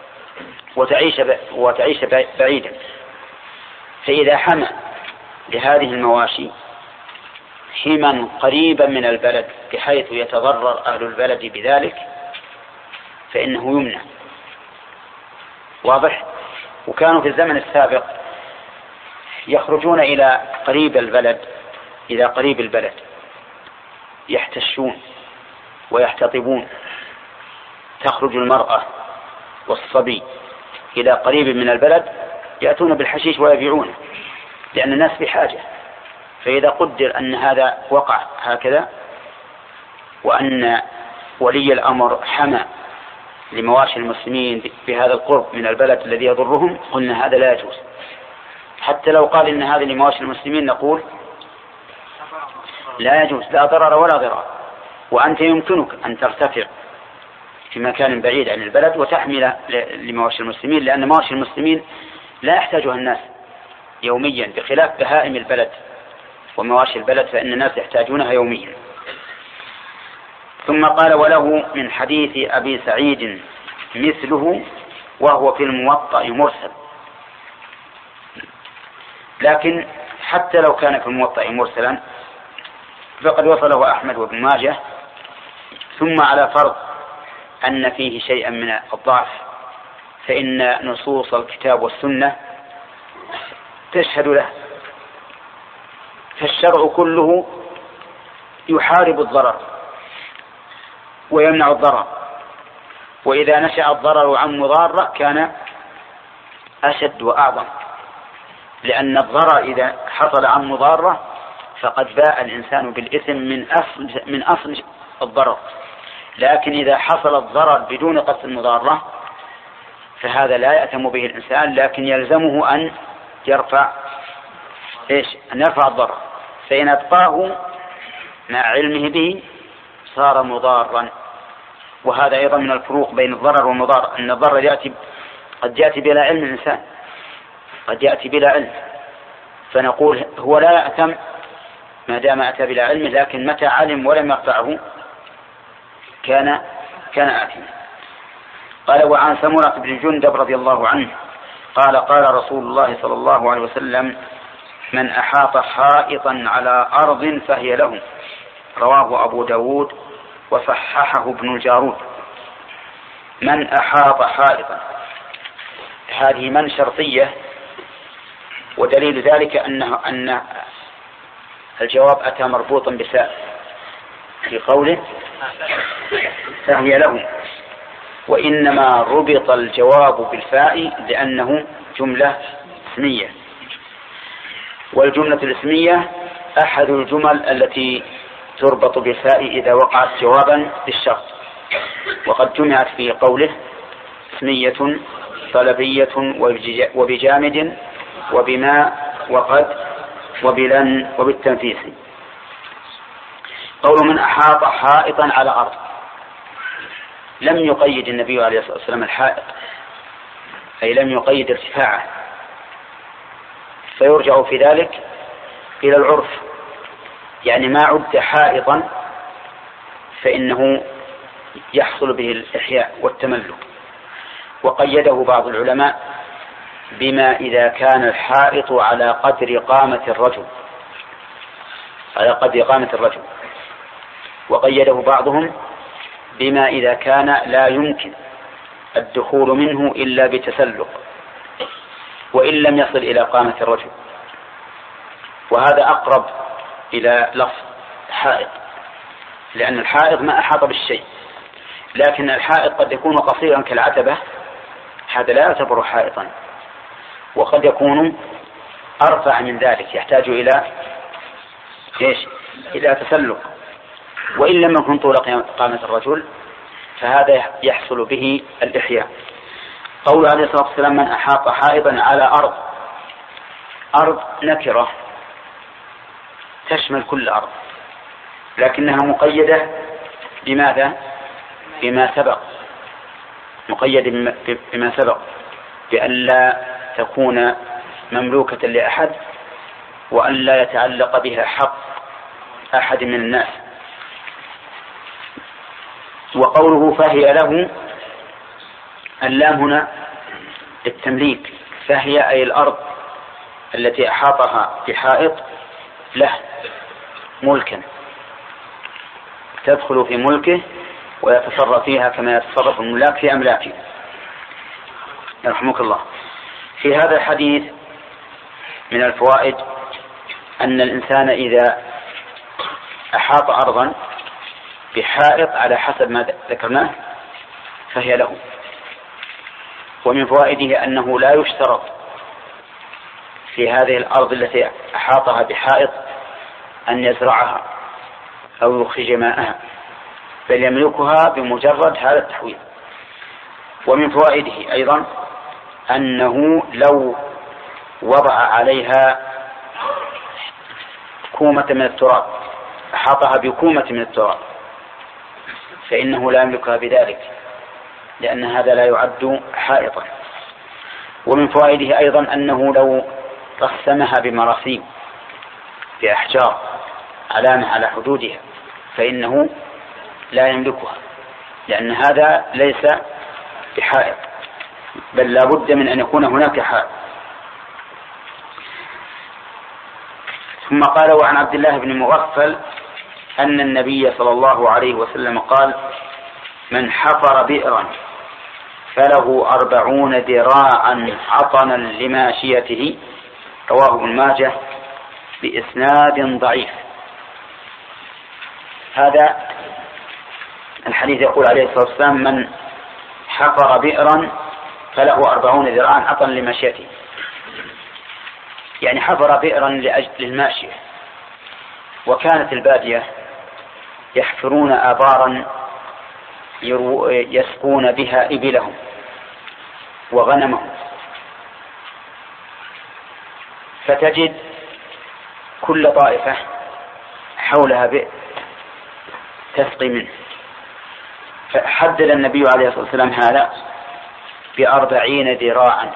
وتعيش بعيدا. فإذا حمى لهذه المواشي حما قريبا من البلد بحيث يتضرر أهل البلد بذلك فإنه يمنع. واضح؟ وكانوا في الزمن السابق يخرجون إلى قريب البلد يحتشون ويحتطبون، تخرج المرأة والصبي إلى قريب من البلد يأتون بالحشيش ويبيعونه، لأن الناس بحاجة. فإذا قدر أن هذا وقع هكذا وأن ولي الأمر حمى لمواشي المسلمين بهذا القرب من البلد الذي يضرهم، قلنا هذا لا يجوز. حتى لو قال إن هذا لمواشي المسلمين نقول لا يجوز، لا ضرر ولا ضرار. وأنت يمكنك أن ترتفع في مكان بعيد عن البلد وتحمل لمواشي المسلمين، لأن مواشي المسلمين لا يحتاجها الناس يوميا، بخلاف بهائم البلد ومواشي البلد فإن الناس يحتاجونها يوميا. ثم قال: وله من حديث أبي سعيد مثله وهو في الموطأ مرسل. لكن حتى لو كان في الموطأ مرسلا فقد وصله أحمد وابن ماجه، ثم على فرض أن فيه شيئا من الضعف فإن نصوص الكتاب والسنة تشهد له. فالشرع كله يحارب الضرر ويمنع الضرر، وإذا نشأ الضرر عن مضارة كان أشد وأعظم، لأن الضرر إذا حصل عن مضارة فقد باء الإنسان بالإثم من أصل الضرر. لكن إذا حصل الضرر بدون قصد المضارة فهذا لا يأثم به الإنسان، لكن يلزمه أن يرفع أن يرفع الضرر، فإن أبقاه مع علمه به صار مضارا. وهذا أيضا من الفروق بين الضرر والمضار، أن الضرر قد يأتي بلا علم الإنسان، قد يأتي بلا علم، فنقول هو لا يأثم ما دام أتى بلا علم، لكن متى علم ولم يرفعه كان آثما. قال: وعن سمرة بن جندب رضي الله عنه قال: قال رسول الله صلى الله عليه وسلم: من أحاط حائطا على أرض فهي له. رواه أبو داود وصححه ابن الجارود. من أحاط حائطا، هذه من شرطية، ودليل ذلك أن الجواب أتى مربوطا بساء في قوله فهي له، وإنما ربط الجواب بالفاء لأنه جملة اسمية، والجملة الاسمية أحد الجمل التي تربط بالفاء إذا وقعت جوابا للشرط، وقد جمعت في قوله اسمية طلبية وبجامد وبما وقد وبلن وبالتنفيس. قول من أحاط حائطا على أرض، لم يقيد النبي عليه الصلاة والسلام الحائط، أي لم يقيد ارتفاعه، فيرجع في ذلك إلى العرف، يعني ما عد حائطا فإنه يحصل به الإحياء والتملك. وقيده بعض العلماء بما إذا كان الحائط على قدر قامة الرجل، على قدر قامة الرجل، وقيده بعضهم بما إذا كان لا يمكن الدخول منه إلا بتسلق وإن لم يصل إلى قامة الرجل، وهذا أقرب إلى لفظ حائط، لأن الحائط ما أحاط بالشيء، لكن الحائط قد يكون قصيرا كالعتبة، هذا لا يعتبر حائطا، وقد يكون أرفع من ذلك يحتاج إلى إلى تسلق، وإن لم يكن طول قامة الرجل فهذا يحصل به الإحياء. قول عليه الصلاة والسلام: من أحاط حائطا على أرض، أرض نكرة تشمل كل أرض، لكنها مقيدة بماذا؟ بما سبق، مقيدة بما سبق، بأن لا تكون مملوكة لأحد، وأن لا يتعلق بها حق أحد من الناس. وقوله فهي له، اللام هنا للتمليك، فهي أي الأرض التي أحاطها بحائط له ملكا، تدخل في ملكه ويتصرف فيها كما يتصرف الملاك في أملاكه. يرحمك الله. في هذا الحديث من الفوائد أن الإنسان إذا أحاط أرضا بحائط على حسب ما ذكرناه فهي له. ومن فوائده أنه لا يشترط في هذه الأرض التي أحاطها بحائط أن يزرعها أو يخرج ماءها، بل يملكها بمجرد هذا التحويل. ومن فوائده أيضا أنه لو وضع عليها كومة من التراب، أحاطها بكومة من التراب، فإنه لا يملكها بذلك، لأن هذا لا يعد حائطا. ومن فوائده أيضا أنه لو قسمها بمراسيم بأحجار علامة على حدودها فإنه لا يملكها، لأن هذا ليس بحائط، بل لا بد من أن يكون هناك حائط. ثم قال: وعن عبد الله بن مغفل أن النبي صلى الله عليه وسلم قال: من حفر بئرا فله 40 ذراعا عطنا لماشيته، رواه ابن ماجه بإسناد ضعيف. هذا الحديث يقول عليه الصلاة والسلام: من حفر بئرا فله 40 ذراعا عطنا لماشيته، يعني حفر بئرا للماشية. وكانت البادية يحفرون آبارا يسقون بها إبلهم وغنمهم، فتجد كل طائفة حولها بئر تسقي منه، فحدد النبي عليه الصلاة والسلام هذا ب40 ذراعا،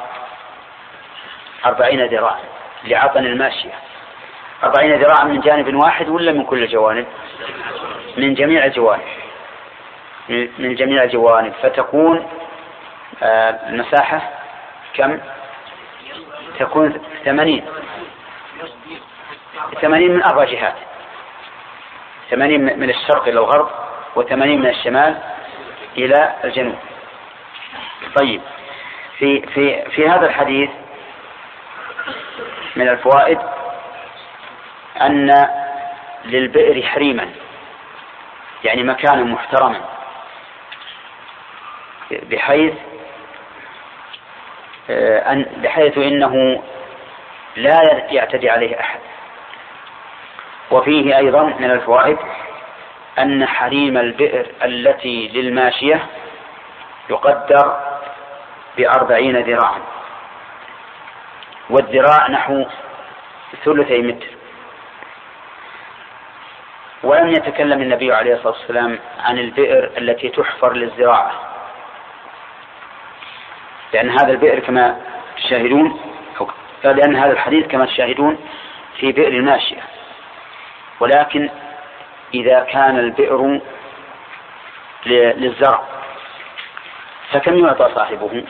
40 ذراعا لعطن الماشية. 40 ذراعا من جانب واحد ولا من كل الجوانب؟ من جميع الجوانب، من جميع الجوانب، فتكون المساحة كم؟ تكون 80 من أربع جهات، 80 من الشرق إلى الغرب، و80 من الشمال إلى الجنوب. طيب، في هذا الحديث من الفوائد أن للبئر حريما، يعني مكانا محترما، بحيث إنه لا يعتدي عليه أحد. وفيه أيضا من الفوائد أن حريم البئر التي للماشية يقدر ب40 ذراعا، والذراع نحو 3 متر. ولم يتكلم النبي عليه الصلاة والسلام عن البئر التي تحفر للزراعة، لأن هذا البئر كما تشاهدون، لأن هذا الحديث كما تشاهدون في بئر الماشية. ولكن إذا كان البئر للزرع فكم يعطى صاحبه؟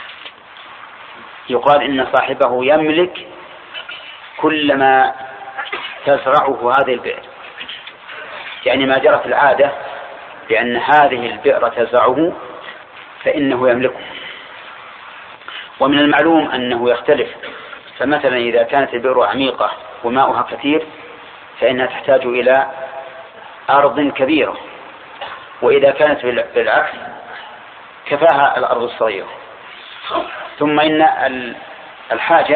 يقال إن صاحبه يملك كل ما تزرعه هذه البئر، يعني ما جرت العادة بأن هذه البئر تزرعه فإنه يملكه. ومن المعلوم أنه يختلف، فمثلا إذا كانت البئر عميقة وماؤها كثير فإنها تحتاج إلى أرض كبيرة، وإذا كانت بالعكس كفاها الأرض الصغيرة. ثم إن الحاجة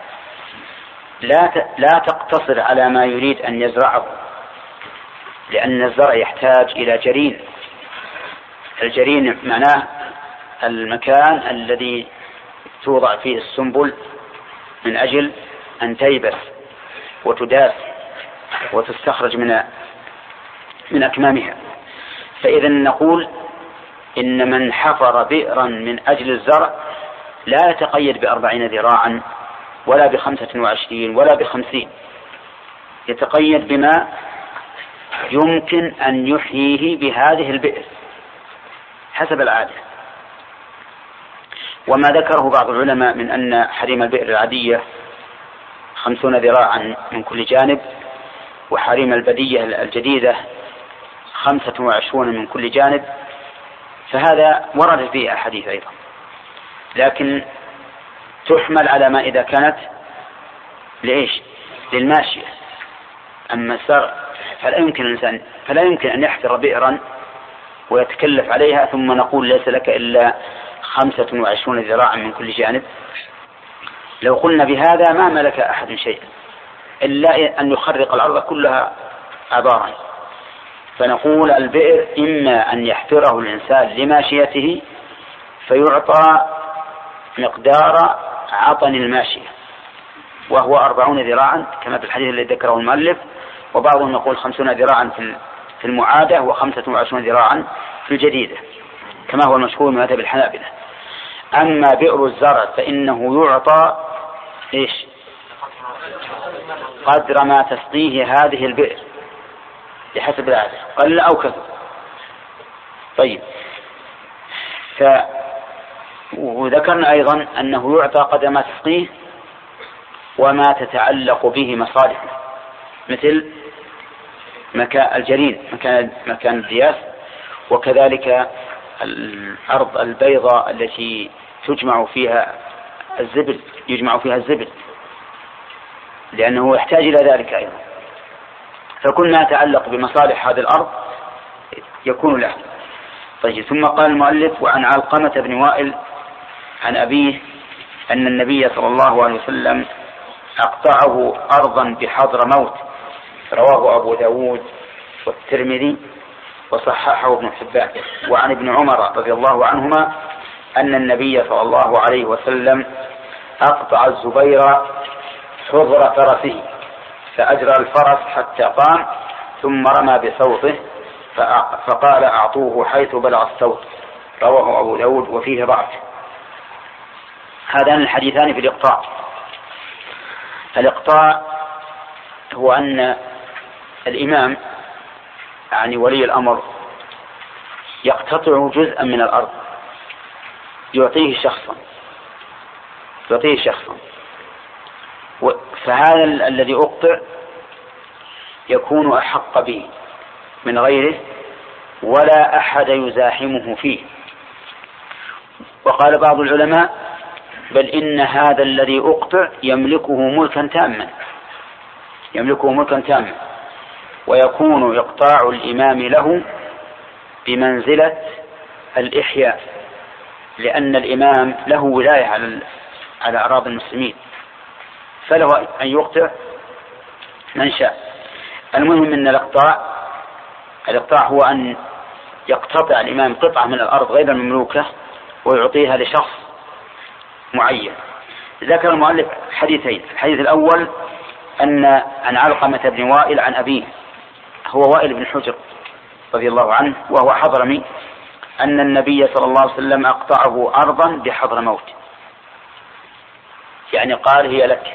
لا تقتصر على ما يريد أن يزرعه، لأن الزرع يحتاج إلى جرين. الجرين معناه المكان الذي توضع فيه السنبل من أجل أن تيبس وتداس وتستخرج من أكمامها. فإذا نقول إن من حفر بئرا من أجل الزرع لا يتقيد ب40 ذراعا ولا ب25 ولا ب50، يتقيد بما يمكن أن يحييه بهذه البئر حسب العادة. وما ذكره بعض العلماء من أن حريم البئر العادية 50 ذراعا من كل جانب، وحريم البدية الجديدة 25 من كل جانب، فهذا ورد فيه أحاديث أيضا، لكن تحمل على ما إذا كانت لإيش؟ للماشية. أما الزرع فلا يمكن أن يحفر بئرا ويتكلف عليها ثم نقول ليس لك إلا 25 ذراعا من كل جانب. لو قلنا بهذا ما ملك أحد شيئا إلا أن يخرق الأرض كلها عبارا. فنقول البئر إما أن يحفره الإنسان لماشيته فيعطى مقدار عطن الماشية وهو 40 ذراعا كما في الحديث الذي ذكره المؤلف، وبعضهم يقول 50 ذراعا في المعادة و25 ذراعا في الجديدة كما هو المشهور من مذهب الحنابلة. أما بئر الزرع فإنه يعطى إيش؟ قدر ما تسقيه هذه البئر بحسب العادة قل أو كثر. طيب، وذكرنا أيضا أنه يعطى قدر ما تسقيه وما تتعلق به مصالحه، مثل مكان الجرين، مكان الدياس، وكذلك الأرض البيضاء التي يجمع فيها الزبل لأنه يحتاج إلى ذلك أيضا. فكل ما يتعلق بمصالح هذه الأرض يكون له. طيب، ثم قال المؤلف: وعن علقمة بن وائل عن أبيه أن النبي صلى الله عليه وسلم أقطعه أرضا بحضرموت، رواه أبو داود والترمذي وصححه ابن حبان. وعن ابن عمر رضي الله عنهما أن النبي صلى الله عليه وسلم أقطع الزبير حضر فرسه فأجرى الفرس حتى قام ثم رمى بصوته فقال: أعطوه حيث بلغ الصوت، رواه أبو داود وفيه ضعف. هذان الحديثان في الإقطاع. الإقطاع هو أن الإمام يعني ولي الأمر يقتطع جزءا من الأرض يعطيه شخصا، فهذا الذي أقطع يكون أحق به من غيره ولا أحد يزاحمه فيه. وقال بعض العلماء: بل إن هذا الذي أقطع يملكه ملكا تاما، ويكون إقطاع الإمام له بمنزلة الإحياء، لأن الإمام له ولاية على أراضي المسلمين، فله أن يقطع من شاء. المهم أن الإقطاع هو أن يقتطع الإمام قطعة من الأرض غير المملوكة ويعطيها لشخص معين. ذكر المؤلف حديثين. الحديث الأول أن عن علقمة بن وائل عن أبيه، هو وائل بن حجر رضي الله عنه وهو حضرمي، أن النبي صلى الله عليه وسلم أقطعه أرضا بحضرموت، يعني قال: هي لك.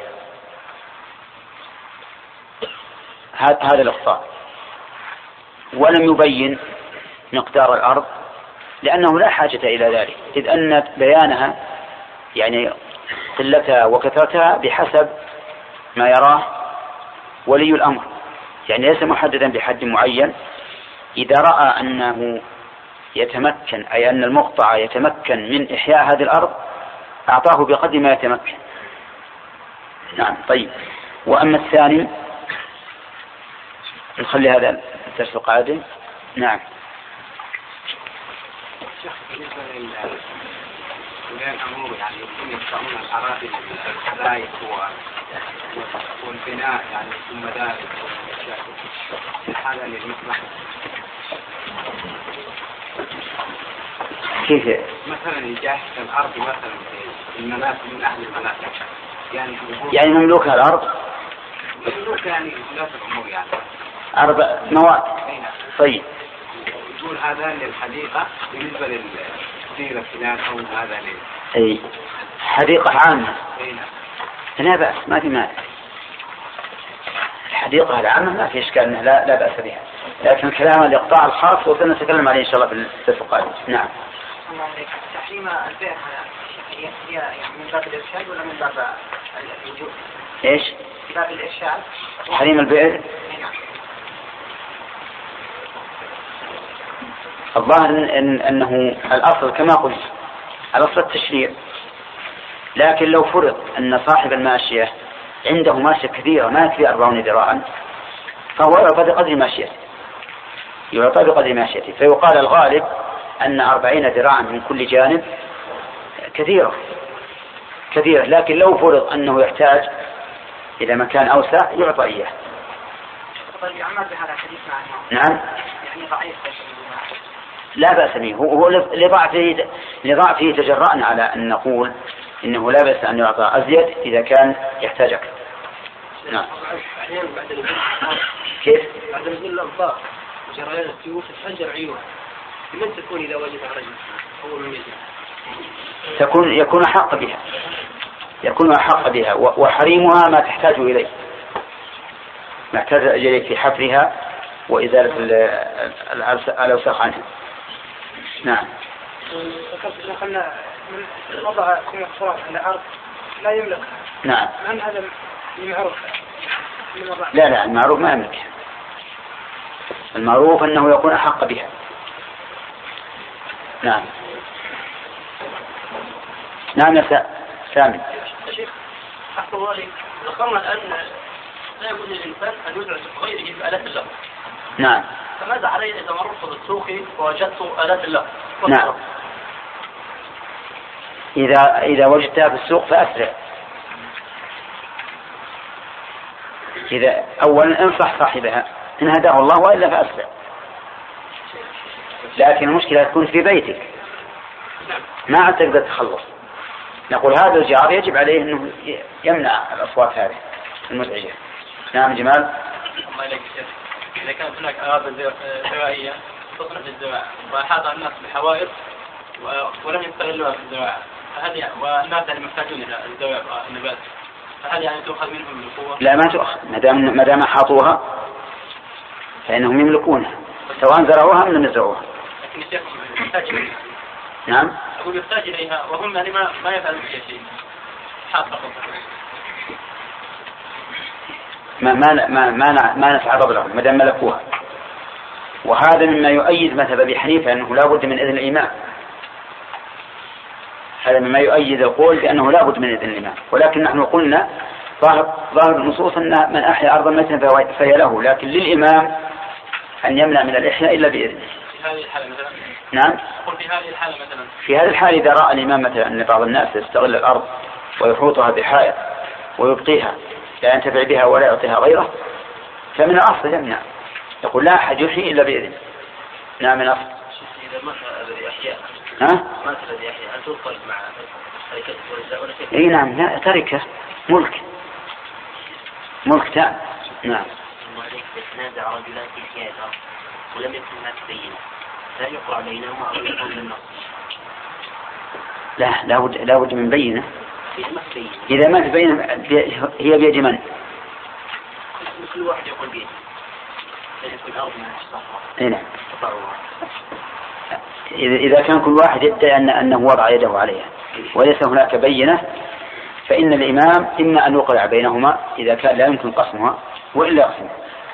هذا الإقطاع، ولم يبين مقدار الأرض لأنه لا حاجة إلى ذلك، إذ أن بيانها يعني قلتها وكثرتها بحسب ما يراه ولي الأمر، يعني ليس محددا بحد معين. إذا رأى أنه يتمكن، أي أن المقطع يتمكن من إحياء هذه الأرض، أعطاه بقدر ما يتمكن. نعم. طيب، وأما الثاني نخلي هذا الدرس القادم. نعم. ولاة الأمور يعني يمكن يقطعون الأراضي الحدائق والبناء يعني المدارس هذا للمصلحة. كيف؟ مثلا يجهز الأرض مثلا المناسك من أهل المناسك يعني مملوكها الأرض، مملوكها يعني ولاة الأمور يعني أرض مواد. طيب، يقول هذا للحديقة بالنسبة للسيرة فلان أو هذا أي حديقة عامة لا بأس، ما في مانع. الحديقة العامة ما في إشكال أنها لا بأس بها، لكن كلام الإقطاع الخاص وسنتكلم عليه إن شاء الله في الدرس القادم. نعم. تحريم البيع هي يعني من باب الإرشاد ولا من باب الوجوب؟ إيش؟ باب الإرشاد. تحريم البيع الظاهر أنه الأصل كما قلت، الأصل التشريع، لكن لو فرض أن صاحب الماشية عنده ماشية كثيرة ما يكفي 40 ذراعا، فهو يعطى بقدر ماشيته، فيقال الغالب أن 40 ذراعا من كل جانب كثيرة، كثيرة، لكن لو فرض أنه يحتاج إلى مكان أوسع يعطى إياه. نعم لا بأس به، هو لضعفه تجرأنا على أن نقول إنه لا بأس أن يعطى أزيد إذا كان يحتاج أكثر. نعم. كيف؟ بعد نزول الأنفاق وجريان السيوف تفجر عيونها، لمن تكون إذا وجد رجل أول من يجب؟ يكون أحق بها وحريمها ما تحتاج إليه، ما تحتاج إليه في حفرها وإزالة الأوساخ عنها. نعم. ذكرت أن من وضع في مقصورات على الأرض لا يملكها. نعم. من هذا المعروف؟ لا المعروف ما يملكها، المعروف أنه يكون أحق بها. نعم. نعم يا سامي. شيخ أحسن الله عليك، ذكرنا الآن لا يجوز للإنسان أن يدرس بغيره بآلات الله. نعم. فماذا علي إذا مررت بالسوق ووجدت آلات الله؟ نعم. إذا وجدتها في السوق فأسرع. إذا أولا انصح صاحبها إن هداه الله، وإلا فأسرع. لكن المشكلة تكون في بيتك ما عاد تقدر تخلص. نقول هذا الجار يجب عليه أنه يمنع الأصوات هذه المزعجة. نعم جمال. الله يليك شيخ، إذا كانت هناك أراضي زراعية تصرف الزراعة وأحاط الناس بحوائط ولم يستغلوها في الزراعة، فهل والناس محتاجون إلى الزراعة والنبات، فهل يعني تؤخذ منهم القوة؟ لا ما تؤخذ، ما دام أحاطوها فإنهم يملكونها سواء زرعوها أم لم يزرعوها. لكن الشيخ يحتاج إليها. نعم. أقول يحتاج إليها وهم يعني ما يفعلون شيء. حاط فقط. ما نتعرض لهم ما دام ملكوها. وهذا مما يؤيد مذهب أبي حنيفة أنه لا بد من إذن الإمام. هذا مما يؤيد القول بأنه لا بد من إذن الإمام، ولكن نحن قلنا ظاهر النصوص أن من أحيا أرضا ميتا فهي له، لكن للإمام أن يمنع من الإحياء إلا بإذنه. في هذه الحالة مثلا. نعم. أقول في هذه الحالة مثلا. في هذه الحالة إذا رأى الإمام مثلا أن بعض الناس يستغل الأرض ويحوطها بحائط ويبقيها لا ينتفع بها ولا يعطيها غيره، فمن الأصل يمنع، يقول لا أحد يحيي إلا بإذنه. نعم من أصل. إذا مات الذي أحياء. ها؟ مات الذي أحياء هل تنقل مع تركة ولا شيء؟ إيه نعم تركة ملك تام. نعم. وعليك تنازع رجلان في حياة الأرض ولم يكن هناك بينة، لا يقرأ بينهما أو يقول بالنص. لا بد من بينة. إذا ما تبين هي بيد من؟ كل واحد يقول بيده. يكون الأرض من الصحراء. نعم. إذا كان كل واحد يدعي أنه وضع يده عليها وليس هناك بينة، فإن الإمام إما أن يوقع بينهما إذا كان لا يمكن قسمها وإلا يقسمها.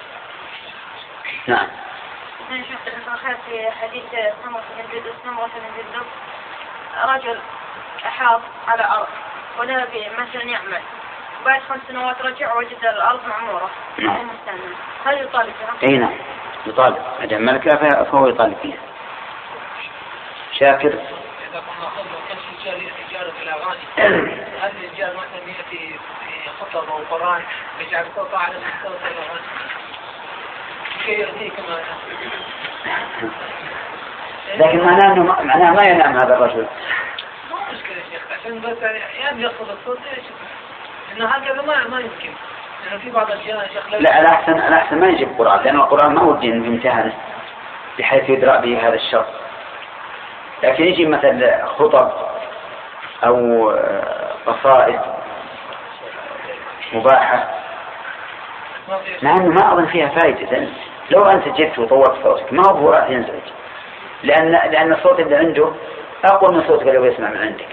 نعم. في حديث سمرة بن جندب رجل أحاط على أرض ولا مثلا يعمل، بعد 5 سنوات رجع وجد الأرض معمورة. نعم. هل يطالب فيها؟ أي نعم يطالب، إذا ملكها فهو يطالب فيها. شاكر. إذا كنا خلوا كان الرجال إلى غادي، هل الرجال مثلا يأتي في خطب أو قرآن يجعل صوته على الصوت إلى غادي كي يأتي كما لكن معناه ما ينام هذا الرجل. ما مشكلة يا شيخ، عشان بس يعني يقصد الصوت إنه هكذا ما يمكن، لأنه في بعض الأشياء يا شيخ. لا الأحسن ما يجيب قرآن، لأن القرآن ما هو الدين بامتهانه بحيث يدرأ به هذا الشر. لكن يجي مثل خطب أو قصائد مباحة مع أنه ما أظن فيها فائدة. لو أنت جبت وطورت صوتك ما هو راح ينزعج، لأن الصوت اللي عنده أقوى من صوتك لو يسمع من عندك.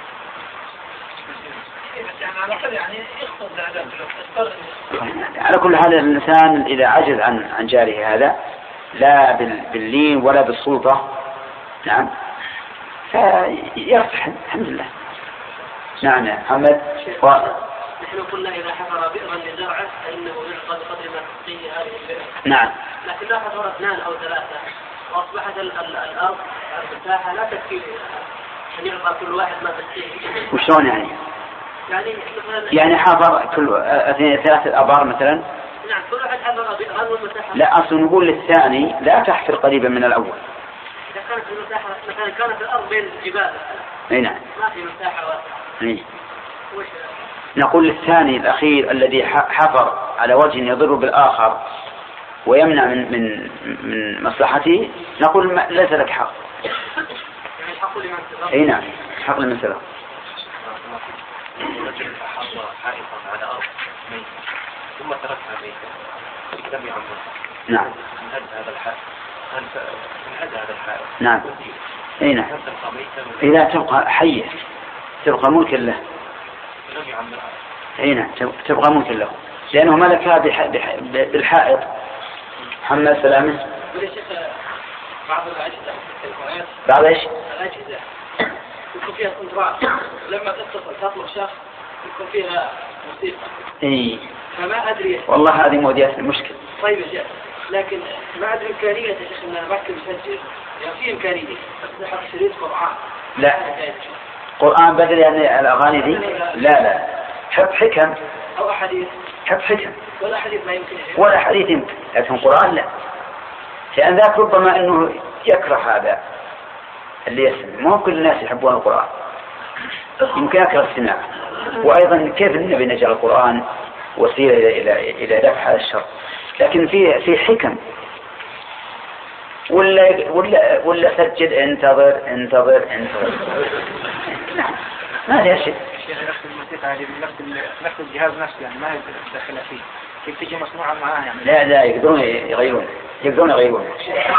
على كل حال الإنسان إذا عجز عن جاره هذا لا باللين ولا بالسلطة نعم فيرتاح الحمد لله. نعم يا محمد. نحن قلنا إذا حفر بئرا لزرعه فإنه يعطى بقدر ما تسقيه هذه البئر. نعم. لكن لا حفر 2 أو 3 وأصبحت الأرض المساحة لا تكفي أن يعطى كل واحد ما تسقيه. وشلون يعني؟ يعني حفر كل 3 آبار مثلا. نعم كل واحد حفر هذا المساحة. لا أصل نقول للثاني لا تحفر قريبا من الأول. إذا كانت المساحة مثلا كانت الأرض بين الجبال. أي نعم. ما في مساحة واسعة. نقول للثاني الأخير الذي حفر على وجه يضر بالآخر ويمنع من مصلحته، نقول ليس لك حق. يعني الحق لمن سبق. أي نعم حق لمن سبق. رجل حفر حائطا على أرض ميتة ثم تركها ميتة لم يعمرها. نعم. من هذا الحائط. من هذا الحائط. نعم. أي نعم. إذا تبقى حية تبقى ملكا له. لم يعمرها. أي نعم تبقى ملكا له لأنه ملكها بالحائط. محمد سلامه. بعض الأجهزة بعض إيش؟ الأجهزة يكون فيها كنترول لما تطلق شخص يكون فيها موسيقى. إيه. فما أدري. والله هذه موديات المشكلة. طيب يا شيخ لكن ما أدري إمكانية يا شيخ إن أنا بركب مسجل يعني في إمكانية بس نحط شريط قرآن. لا. قرآن بدل يعني الأغاني دي؟ لا حب حكم. أو أحاديث. حب حكم. ولا حديث ما يمكن. ولا حديث يمكن لكن قرآن لا. لأن ذاك ربما أنه يكره هذا اللي يسمع. ما هو كل الناس يحبون القرآن. يمكن يكره السماع. وأيضا كيف النبي نجعل القرآن وسيلة إلى دفع هذا الشر. لكن في حكم. ولا سجد انتظر ما هي شيء. شيخ نفس الموسيقى هذه نفس الجهاز نفسه يعني ما هي داخله فيه كيف تجي مصنوعة معاه يعني. لا يقدرون يغيرون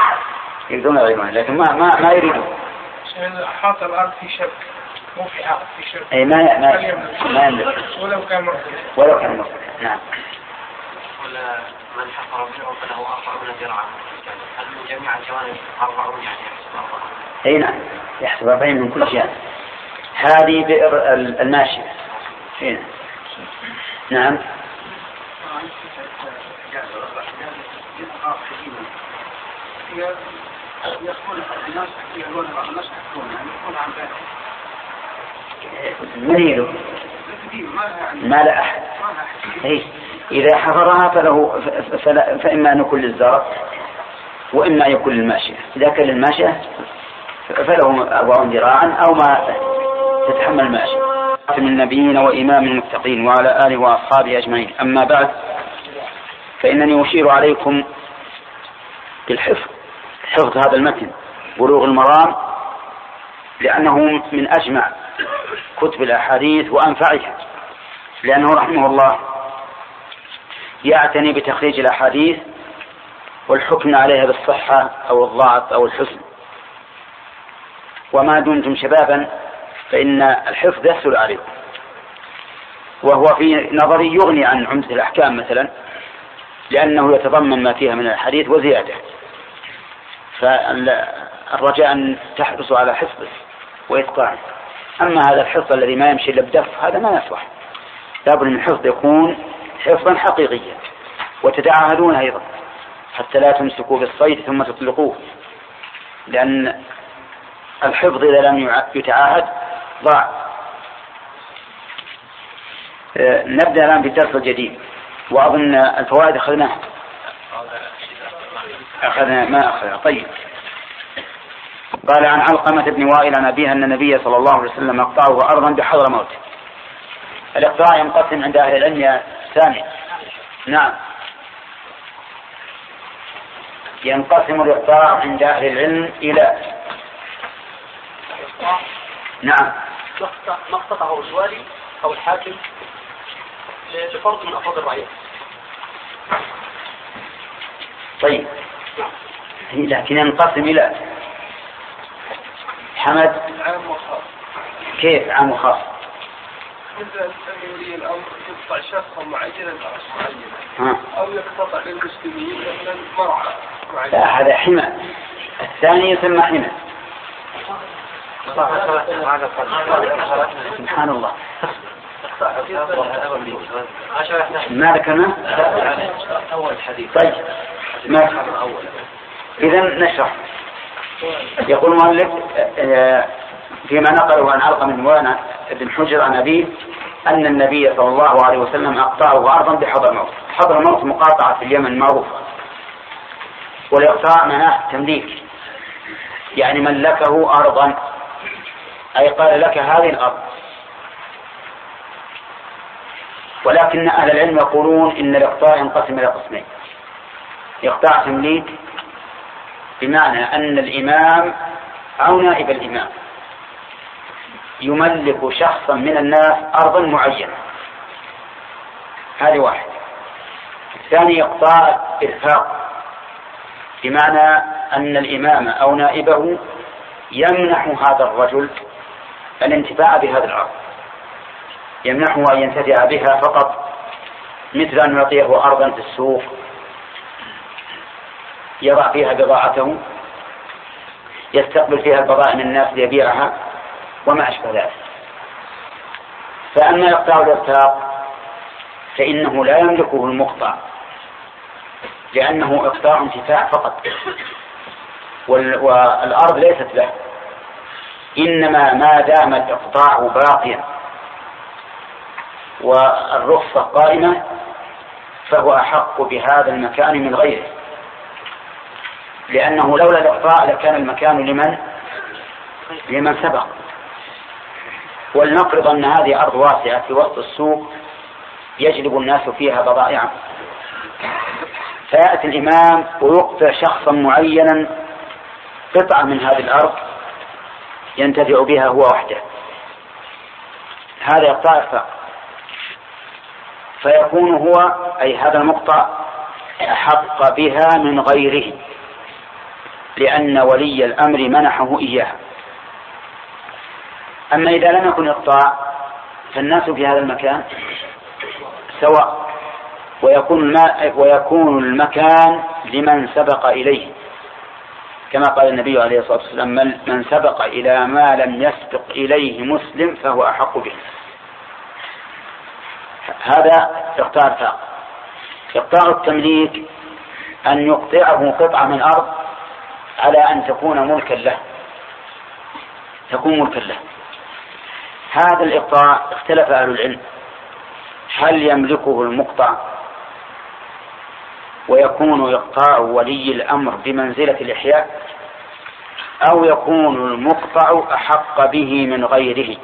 لكن ما يريدون. حاط الأرض في شرك مو في حائط في شرك. أي ما يملك ولو كان مرتفع. نعم. ولا من حفر بئر فله 40 ذراعا. هل من جميع الجوانب 40 يعني يحسب 40؟ أي نعم يحسب 40 من كل جانب. هذه بئر الماشية. هنا. نعم. منيله ما لا أحد. إذا حفرها فإما أن يكون للزرع وإما أن يكون للماشية. إذا كان للماشية فله 40 ذراعا أو ما تتحمل الماشية. من النبيين وإمام المتقين وعلى آله وأصحابه أجمعين. أما بعد فإنني أشير عليكم بالحفظ هذا المتن بلوغ المرام لأنه من أجمع كتب الأحاديث وأنفعها لأنه رحمه الله يعتني بتخريج الأحاديث والحكم عليها بالصحة أو الضعف أو الحسن. وما دمتم شبابا فإن الحفظ يسهل عليكم وهو في نظري يغني عن عمدة الأحكام مثلا لأنه يتضمن ما فيها من الحديث وزيادة. فالرجاء أن تحرصوا على حفظه وإتقانه. أما هذا الحفظ الذي ما يمشي إلا بدف هذا ما يصلح. لابد من الحفظ يكون حفظا حقيقيا وتتعاهدون أيضا حتى لا تمسكوا بالصيد ثم تطلقوه لأن الحفظ إذا لم يتعاهد ضاع. نبدأ الآن بالدرس الجديد وأظن الفوائد أخذناها. طيب. قال عن علقمة بن وائل عن أبيه أن النبي صلى الله عليه وسلم أقطعه أرضا بحضرموت. الإقطاع ينقسم عند أهل العلم يا سامي. نعم ينقسم الإقطاع عند أهل العلم إلى نعم مقطعه الوالي أو الحاكم لفرض من أفراد الرعية. طيب لكن ينقسم إلى حمد كيف عام وخاص؟ مثل أن يولي الأمر يقطع شخصا معينا أو يقطع للمسلمين مثلا مرعى معين. لا هذا حمى. الثاني يسمى حمى. سبحان الله. ما ذكرنا؟ طيب إذا نشرح. يقول المؤلف فيما نقله عن علقمة بن حجر عن أبيه أن النبي صلى الله عليه وسلم أقطعه أرضا بحضرموت. حضرموت مقاطعة في اليمن معروفة، والإقطاع معناه تمليك، يعني ملكه أرضا، أي قال لك هذه الأرض. ولكن أهل العلم يقولون إن الإقطاع ينقسم إلى قسمين: إقطاع تمليك بمعنى أن الإمام أو نائب الإمام يملك شخصا من الناس أرضا معينة، هذه واحد. الثاني إقطاع إرفاق بمعنى أن الإمام أو نائبه يمنح هذا الرجل الانتفاع بهذه الأرض، يمنحه أن ينتفع بها فقط، مثل أن يعطيه أرضا في السوق يضع فيها بضاعته، يستقبل فيها البضائع من الناس ليبيعها وما أشبه ذلك. فأما إقطاع الإرفاق فإنه لا يملكه المقطع، لأنه إقطاع انتفاع فقط، والأرض ليست له، إنما ما دام الإقطاع باقيا والرخصة قائمة فهو أحق بهذا المكان من غيره، لأنه لولا الإقطاع لكان المكان لمن سبق. ولنفرض أن هذه أرض واسعة في وسط السوق يجلب الناس فيها بضائعهم، فيأتي الإمام ويقطع شخصا معينا قطعة من هذه الأرض ينتفع بها هو وحده، هذا إقطاع إرفاق، فيكون هو أي هذا المقطع أحق بها من غيره، لأن ولي الأمر منحه إياها. أما إذا لم يكن إقطاع فالناس في هذا المكان سواء، ويكون المكان لمن سبق إليه، كما قال النبي عليه الصلاة والسلام: من سبق إلى ما لم يسبق إليه مسلم فهو أحق به. هذا إقطاع إرفاق. إقطاع التمليك أن يقطعه قطعة من أرض على أن تكون ملكا له، هذا الإقطاع اختلف أهل العلم هل يملكه المقطع ويكون إقطاع ولي الأمر بمنزلة الإحياء، أو يكون المقطع أحق به من غيره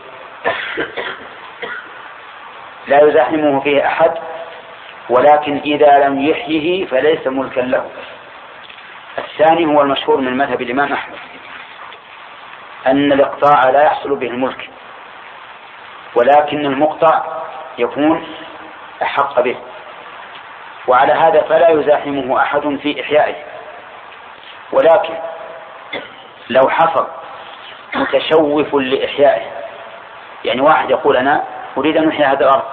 لا يزاحمه فيه أحد، ولكن إذا لم يحيه فليس ملكا له. الثاني هو المشهور من مذهب الإمام أحمد، أن الإقطاع لا يحصل به الملك، ولكن المقطع يكون أحق به، وعلى هذا فلا يزاحمه أحد في إحيائه. ولكن لو حصل متشوف لإحيائه، يعني واحد يقول أنا أريد أن أحيي هذا الأرض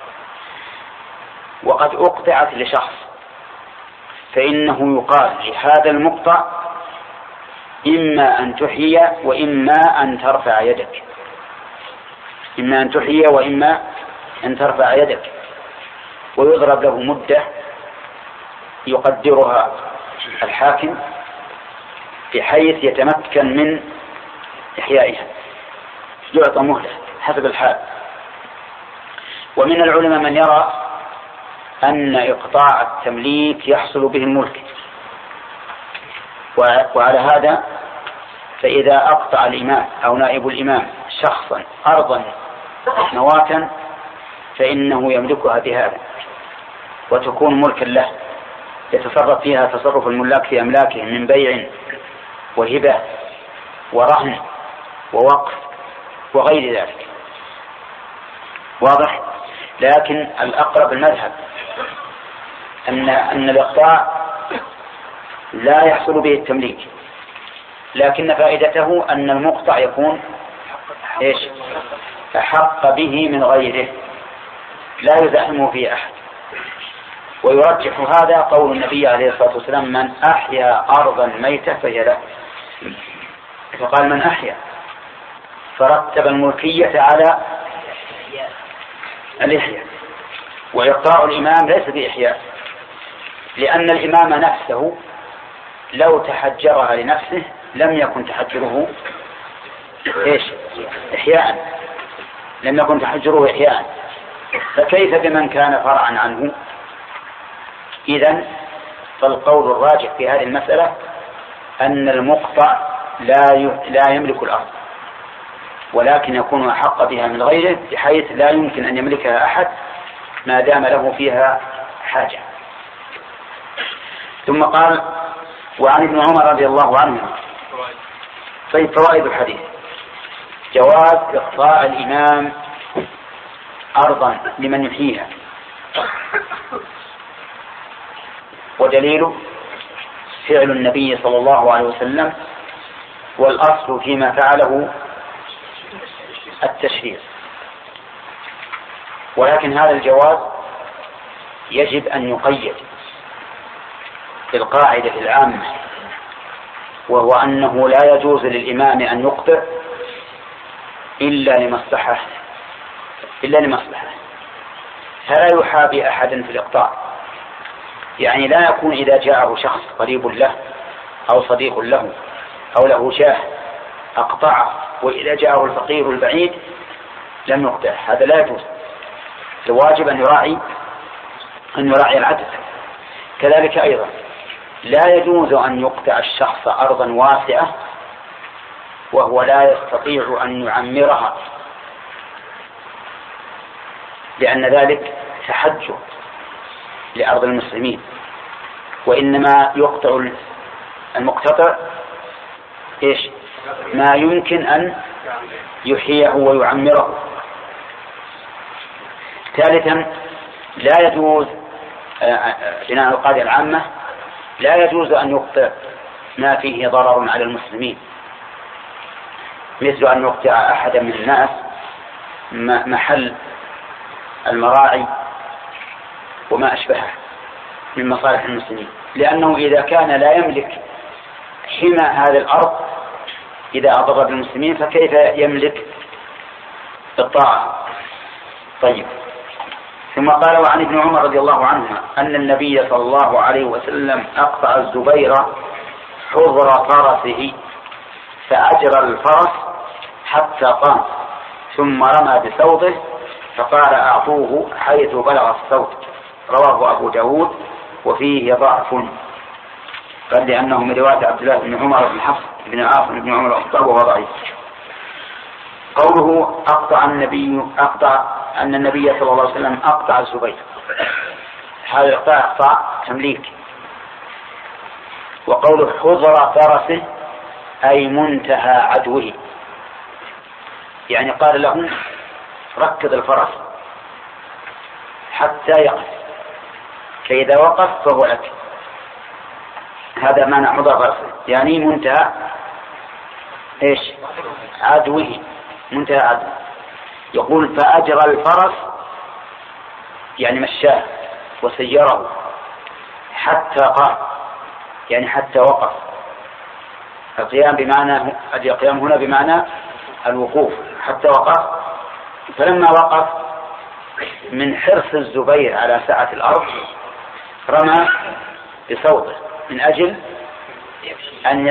وقد أقطعت لشخص، فإنه يقال لهذا المقطع: إما أن تحيي وإما أن ترفع يدك، إما أن تحيي وإما أن ترفع يدك، ويضرب له مدة يقدرها الحاكم بحيث يتمكن من إحيائها، يعطى مهلة حسب الحال. ومن العلماء من يرى أن إقطاع التمليك يحصل به الملك، وعلى هذا فإذا أقطع الإمام أو نائب الإمام شخصا أرضا نواة فإنه يملكها بهذا وتكون ملكا له، يتصرف فيها تصرف الملاك في أملاكهم من بيع وهبة ورهن ووقف وغير ذلك. واضح؟ لكن الأقرب المذهب أن الإقطاع لا يحصل به التمليك، لكن فائدته أن المقطع يكون أحق به من غيره لا يزاحمه فيه أحد. ويرجح هذا قول النبي عليه الصلاة والسلام: من أحيا أرضا ميتة فهي له. فقال من أحيا، فرتب الملكية على الإحياء. وإقطاع الإمام ليس بإحياء، لأن الإمام نفسه لو تحجرها لنفسه لم يكن تحجره إحياء، لم يكن تحجره إحياء، فكيف بمن كان فرعا عنه؟ إذن فالقول الراجح في هذه المسألة أن المقطع لا يملك الأرض، ولكن يكون أحق بها من غيره، بحيث لا يمكن أن يملكها أحد ما دام له فيها حاجة. ثم قال: وعن ابن عمر رضي الله عنه. طيب، فوائد الحديث: جواز إقطاع الإمام أرضا لمن يحييها، ودليله فعل النبي صلى الله عليه وسلم، والأصل فيما فعله التشريع. ولكن هذا الجواز يجب أن يقيد بالقاعدة العامة، وهو أنه لا يجوز للإمام أن يقطع إلا لمصلحة، فلا يحابي أحدا في الإقطاع. يعني لا يكون إذا جاءه شخص قريب له أو صديق له أو له جاه أقطعه، وإذا جاءه الفقير البعيد لم يقطع، هذا لا يجوز. الواجب أن يراعي العدل. كذلك أيضا لا يجوز أن يقطع الشخص أرضا واسعة وهو لا يستطيع أن يعمرها، لأن ذلك تحجر لأرض المسلمين، وإنما يقطع المقتطع ما يمكن أن يحييه ويعمره. ثالثا، لا يجوز بناء القاعدة العامة لا يجوز أن يقطع ما فيه ضرر على المسلمين، مثل أن يقطع أحدا من الناس محل المراعي وما أشبهه من مصالح المسلمين، لأنه إذا كان لا يملك حمى هذه الأرض إذا أضر بالمسلمين فكيف يملك الطاعة؟ طيب. ثم قال: وعن ابن عمر رضي الله عنهما أن النبي صلى الله عليه وسلم أقطع الزبير حضر فرسه فأجرى الفرس حتى قام، ثم رمى بصوته فقال: أعطوه حيث بلغ الصوت. رواه أبو داود وفيه ضعف، قال لأنه من رواية عبد الله بن عمر بن حفص بن عاصم بن عمر الخطاب وهو ضعيف. قوله أن النبي صلى الله عليه وسلم أقطع الزبير، هذا الإقطاع تمليك. وقوله حضر فرسه أي منتهى عدوه، يعني قال له: ركض الفرس حتى يقف، فإذا وقف فهو لك. هذا معنى حضر فرسه، يعني منتهى عدوه، منتهى عدوه. يقول: فأجرى الفرس يعني مشاه وسيره حتى قام، يعني حتى وقف. القيام هنا بمعنى الوقوف، حتى وقف. فلما وقف من حرص الزبير على سعة الأرض رمى بصوته من أجل أن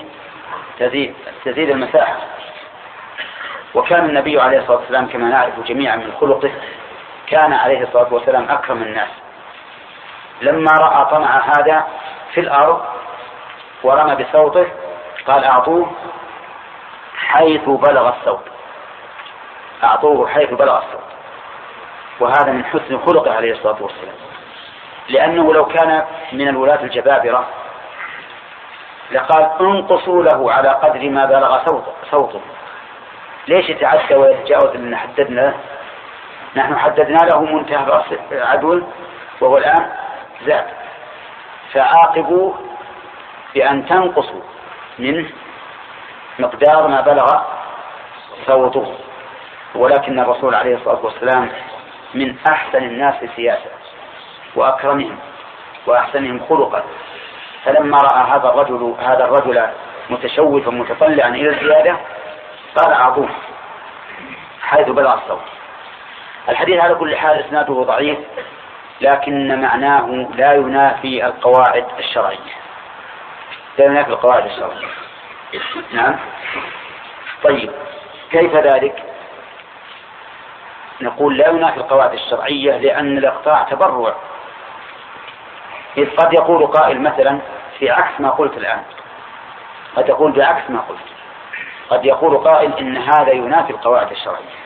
تزيد المساحة. وكان النبي عليه الصلاة والسلام كما نعرف جميعا من خلقه كان عليه الصلاة والسلام أكرم الناس. لما رأى طمع هذا في الأرض ورمى بصوته قال: أعطوه حيث بلغ الصوت، أعطوه حيث بلغ الصوت. وهذا من حسن خلقه عليه الصلاة والسلام، لأنه لو كان من الولاة الجبابرة لقال: انقصوا له على قدر ما بلغ صوته. ليش يتعدى ويتجاوز اللي حددنا؟ نحن حددنا له منتهى عدو وهو الآن زاد، فعاقبوا بأن تنقصوا منه مقدار ما بلغ صوته. ولكن الرسول عليه الصلاة والسلام من أحسن الناس سياسة وأكرمهم وأحسنهم خلقا، فلما رأى هذا الرجل متشوفا متطلعا إلى الزيادة قال: أعطوه حيث بلغ الصوت. الحديث على كل حال إسناده ضعيف، لكن معناه لا ينافي القواعد الشرعية، لا ينافي القواعد الشرعية. نعم. طيب، كيف ذلك؟ نقول لا ينافي القواعد الشرعية، لأن الإقطاع تبرع. إذ قد يقول قائل مثلا في عكس ما قلت الآن، قد يقول بعكس ما قلت، قد يقول قائل إن هذا ينافي القواعد الشرعية،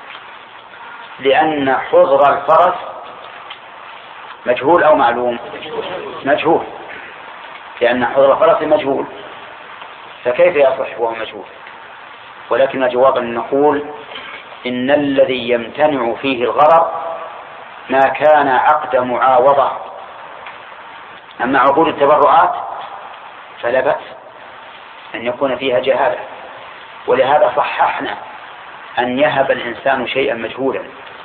لأن حضر الفرس مجهول أو معلوم؟ مجهول، لأن حضر الفرس مجهول، فكيف يصح وهو مجهول؟ ولكن جوابا نقول إن الذي يمتنع فيه الغرر ما كان عقد معاوضة. أما عقود التبرعات فلا بأس أن يكون فيها جهالة، ولهذا صححنا أن يهب الإنسان شيئا مجهولا،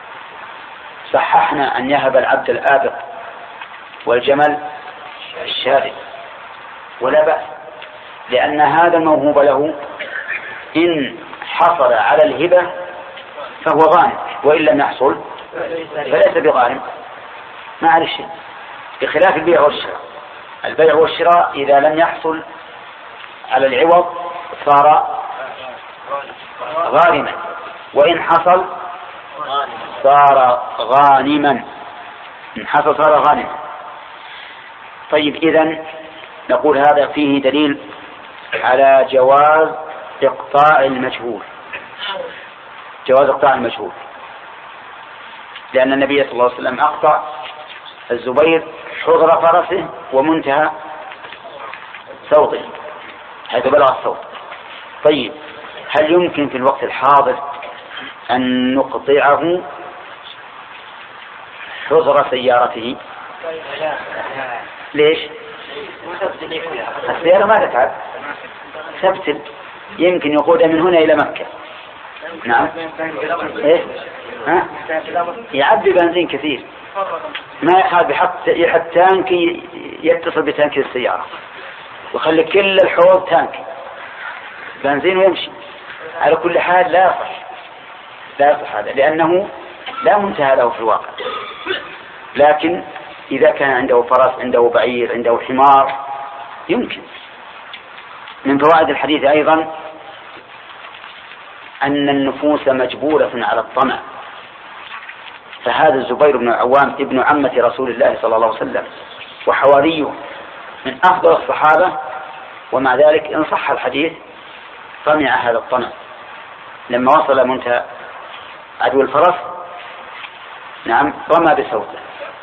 صححنا أن يهب العبد الآبق والجمل الشارد، ولا بأس، لأن هذا الموهوب له إن حصل على الهبة فهو غانم، وإن لم يحصل فليس بغانم، ما عليه شيء، بخلاف البيع والشراء. البيع والشراء إذا لم يحصل على العوض صار غانما، وإن حصل صار غانما، إن حصل صار غانما. طيب، إذن نقول هذا فيه دليل على جواز إقطاع المجهول، جواز إقطاع المجهول، لأن النبي صلى الله عليه وسلم أقطع الزبير حضر فرسه ومنتهى صوته حيث بلغ الصوت. طيب، هل يمكن في الوقت الحاضر أن نقطعه حضر سيارته؟ ليش؟ السيارة ما تتعب، تبتل، يمكن يقودها من هنا إلى مكة. نعم، إيه؟ ها؟ يعبي بنزين كثير، ما يخاف يحط تانك يتصل بتانك السيارة وخلي كل الحوض تانك بنزين ويمشي. على كل حال لا يصح هذا، لأنه لا منتهى له في الواقع. لكن إذا كان عنده فرس، عنده بعير، عنده حمار، يمكن. من فوائد الحديث أيضا أن النفوس مجبولة على الطمع، فهذا الزبير بن العوام ابن عمة رسول الله صلى الله عليه وسلم وحواريه من أفضل الصحابة، ومع ذلك إن صح الحديث طمع هذا الطمع لما وصل منتهى عدو الفرس، نعم، رمى بسوته.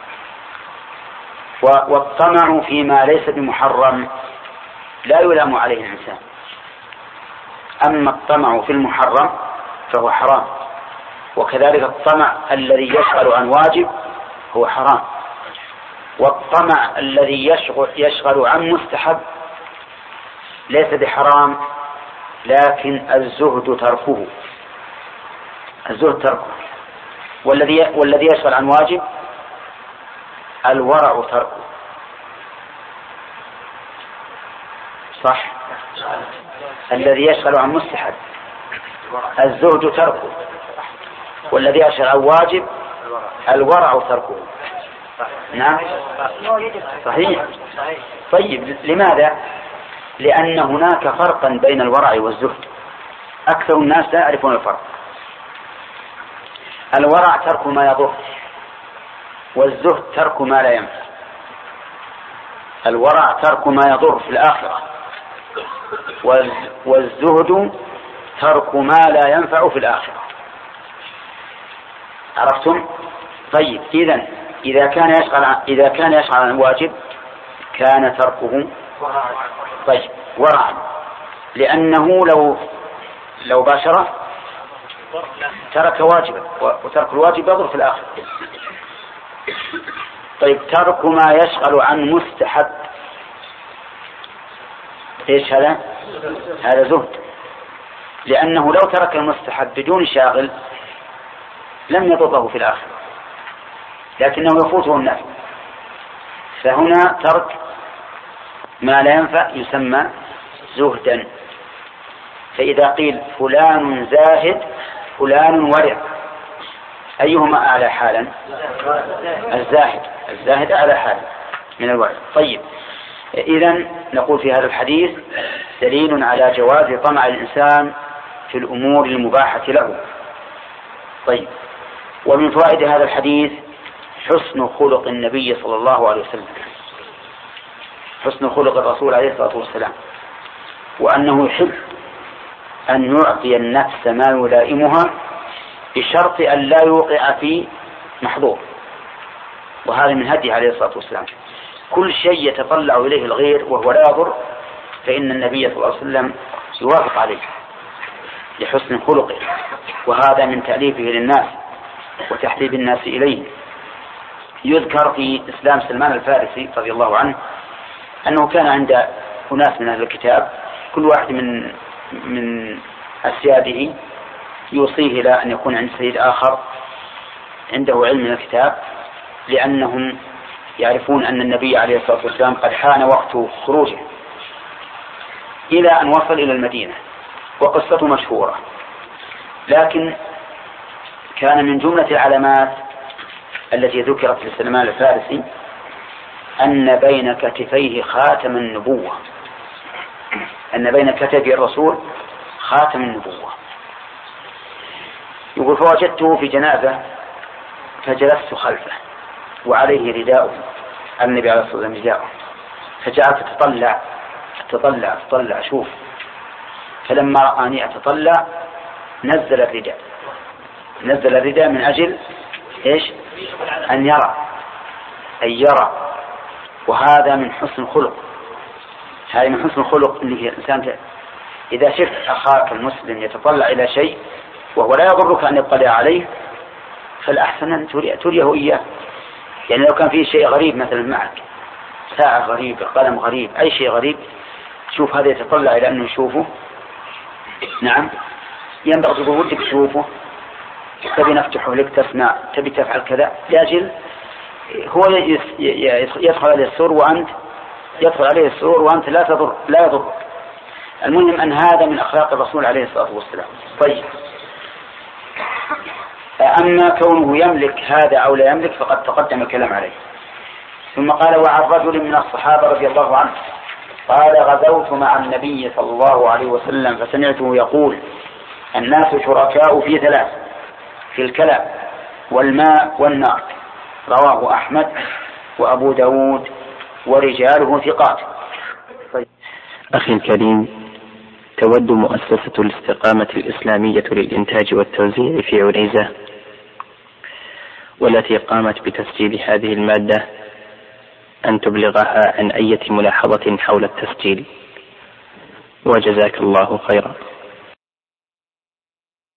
والطمع فيما ليس بمحرم لا يلام عليه الإنسان، أما الطمع في المحرم فهو حرام، وكذلك الطمع الذي يشغل عن واجب هو حرام، والطمع الذي يشغل عن مستحب ليس بحرام، لكن الزهد تركه، الزهد تركه. والذي يشغل عن واجب الورع تركه، صح؟ الذي يشغل عن مستحب الزهد تركه، والذي يشغل عن واجب الورع تركه. نعم، صحيح. طيب، لماذا؟ لأن هناك فرقا بين الورع والزهد، أكثر الناس لا يعرفون الفرق. الورع ترك ما يضر، والزهد ترك ما لا ينفع. الورع ترك ما يضر في الآخرة، والزهد ترك ما لا ينفع في الآخرة. عرفتم؟ طيب، إذا كان يشغل عن واجب كان تركه طيب ورعا، لأنه لو باشره ترك واجبا، وترك الواجب يضر في الآخرة. طيب، ترك ما يشغل عن مستحب ايش هذا؟ هذا زهد، لأنه لو ترك المستحب بدون شاغل لم يضره في الآخرة، لكنه يفوته النفع. فهنا ترك ما لا ينفع يسمى زهدا. فإذا قيل فلان زاهد فلان ورع، أيهما أعلى حالا؟ الزاهد أعلى حالا من الورع. طيب، إذن نقول في هذا الحديث دليل على جواز طمع الإنسان في الأمور المباحة له. طيب، ومن فوائد هذا الحديث حسن خلق النبي صلى الله عليه وسلم، حسن خلق الرسول عليه الصلاة والسلام، وأنه يحب أن يعطي النفس ما يلائمها بشرط أن لا يوقع في محظور، وهذا من هدي عليه الصلاة والسلام. كل شيء يتطلع إليه الغير وهو لا يضر فإن النبي صلى الله عليه وسلم يوافق عليه لحسن خلقه، وهذا من تأليفه للناس وتحبيب الناس إليه. يذكر في إسلام سلمان الفارسي رضي الله عنه أنه كان عند أناس من أهل الكتاب كل واحد من أسياده يوصيه إلى أن يكون عند سيد آخر عنده علم من الكتاب، لأنهم يعرفون أن النبي عليه الصلاة والسلام قد حان وقت خروجه، إلى أن وصل إلى المدينة، وقصته مشهورة. لكن كان من جملة العلامات التي ذكرت لسلمان الفارسي أن بين كتفيه خاتم النبوة، أن بين كتفي الرسول خاتم النبوة. يقول فوجدته في جنازة فجلست خلفه وعليه رداء النبي عليه الصلاة والسلام رداءه، فجعلت أتطلع أشوف، فلما رآني أتطلع نزل الرداء من أجل إيش؟ أن يرى، وهذا من حسن الخلق. هذا من حسن الخلق اللي الإنسان إذا شفت أخاك المسلم يتطلع إلى شيء وهو لا يضرك أن يطلع عليه فالأحسن أن تريه إياه. يعني لو كان فيه شيء غريب مثلا معك، ساعة غريبة، قلم غريب، أي شيء غريب، شوف هذا يتطلع إلى أنه يشوفه، نعم ينبغي تقول ودك تشوفه، تبي نفتحه لك تسمع، تبي تفعل كذا، لأجل هو يدخل عليه السرور وأنت لا يضر. المهم أن هذا من أخلاق الرسول عليه الصلاة والسلام. طيب، أما كونه يملك هذا أو لا يملك فقد تقدم الكلام عليه. ثم قال وعن رجل من الصحابة رضي الله عنه قال غزوت مع النبي صلى الله عليه وسلم فسمعته يقول الناس شركاء في ثلاث: في الكلام والماء والنار. رواه أحمد وأبو داود ورجاله ثقات. أخي الكريم، تود مؤسسة الاستقامة الإسلامية للإنتاج والتوزيع في عنيزة، والتي قامت بتسجيل هذه المادة، أن تبلغها عن أي ملاحظة حول التسجيل، وجزاك الله خيرا.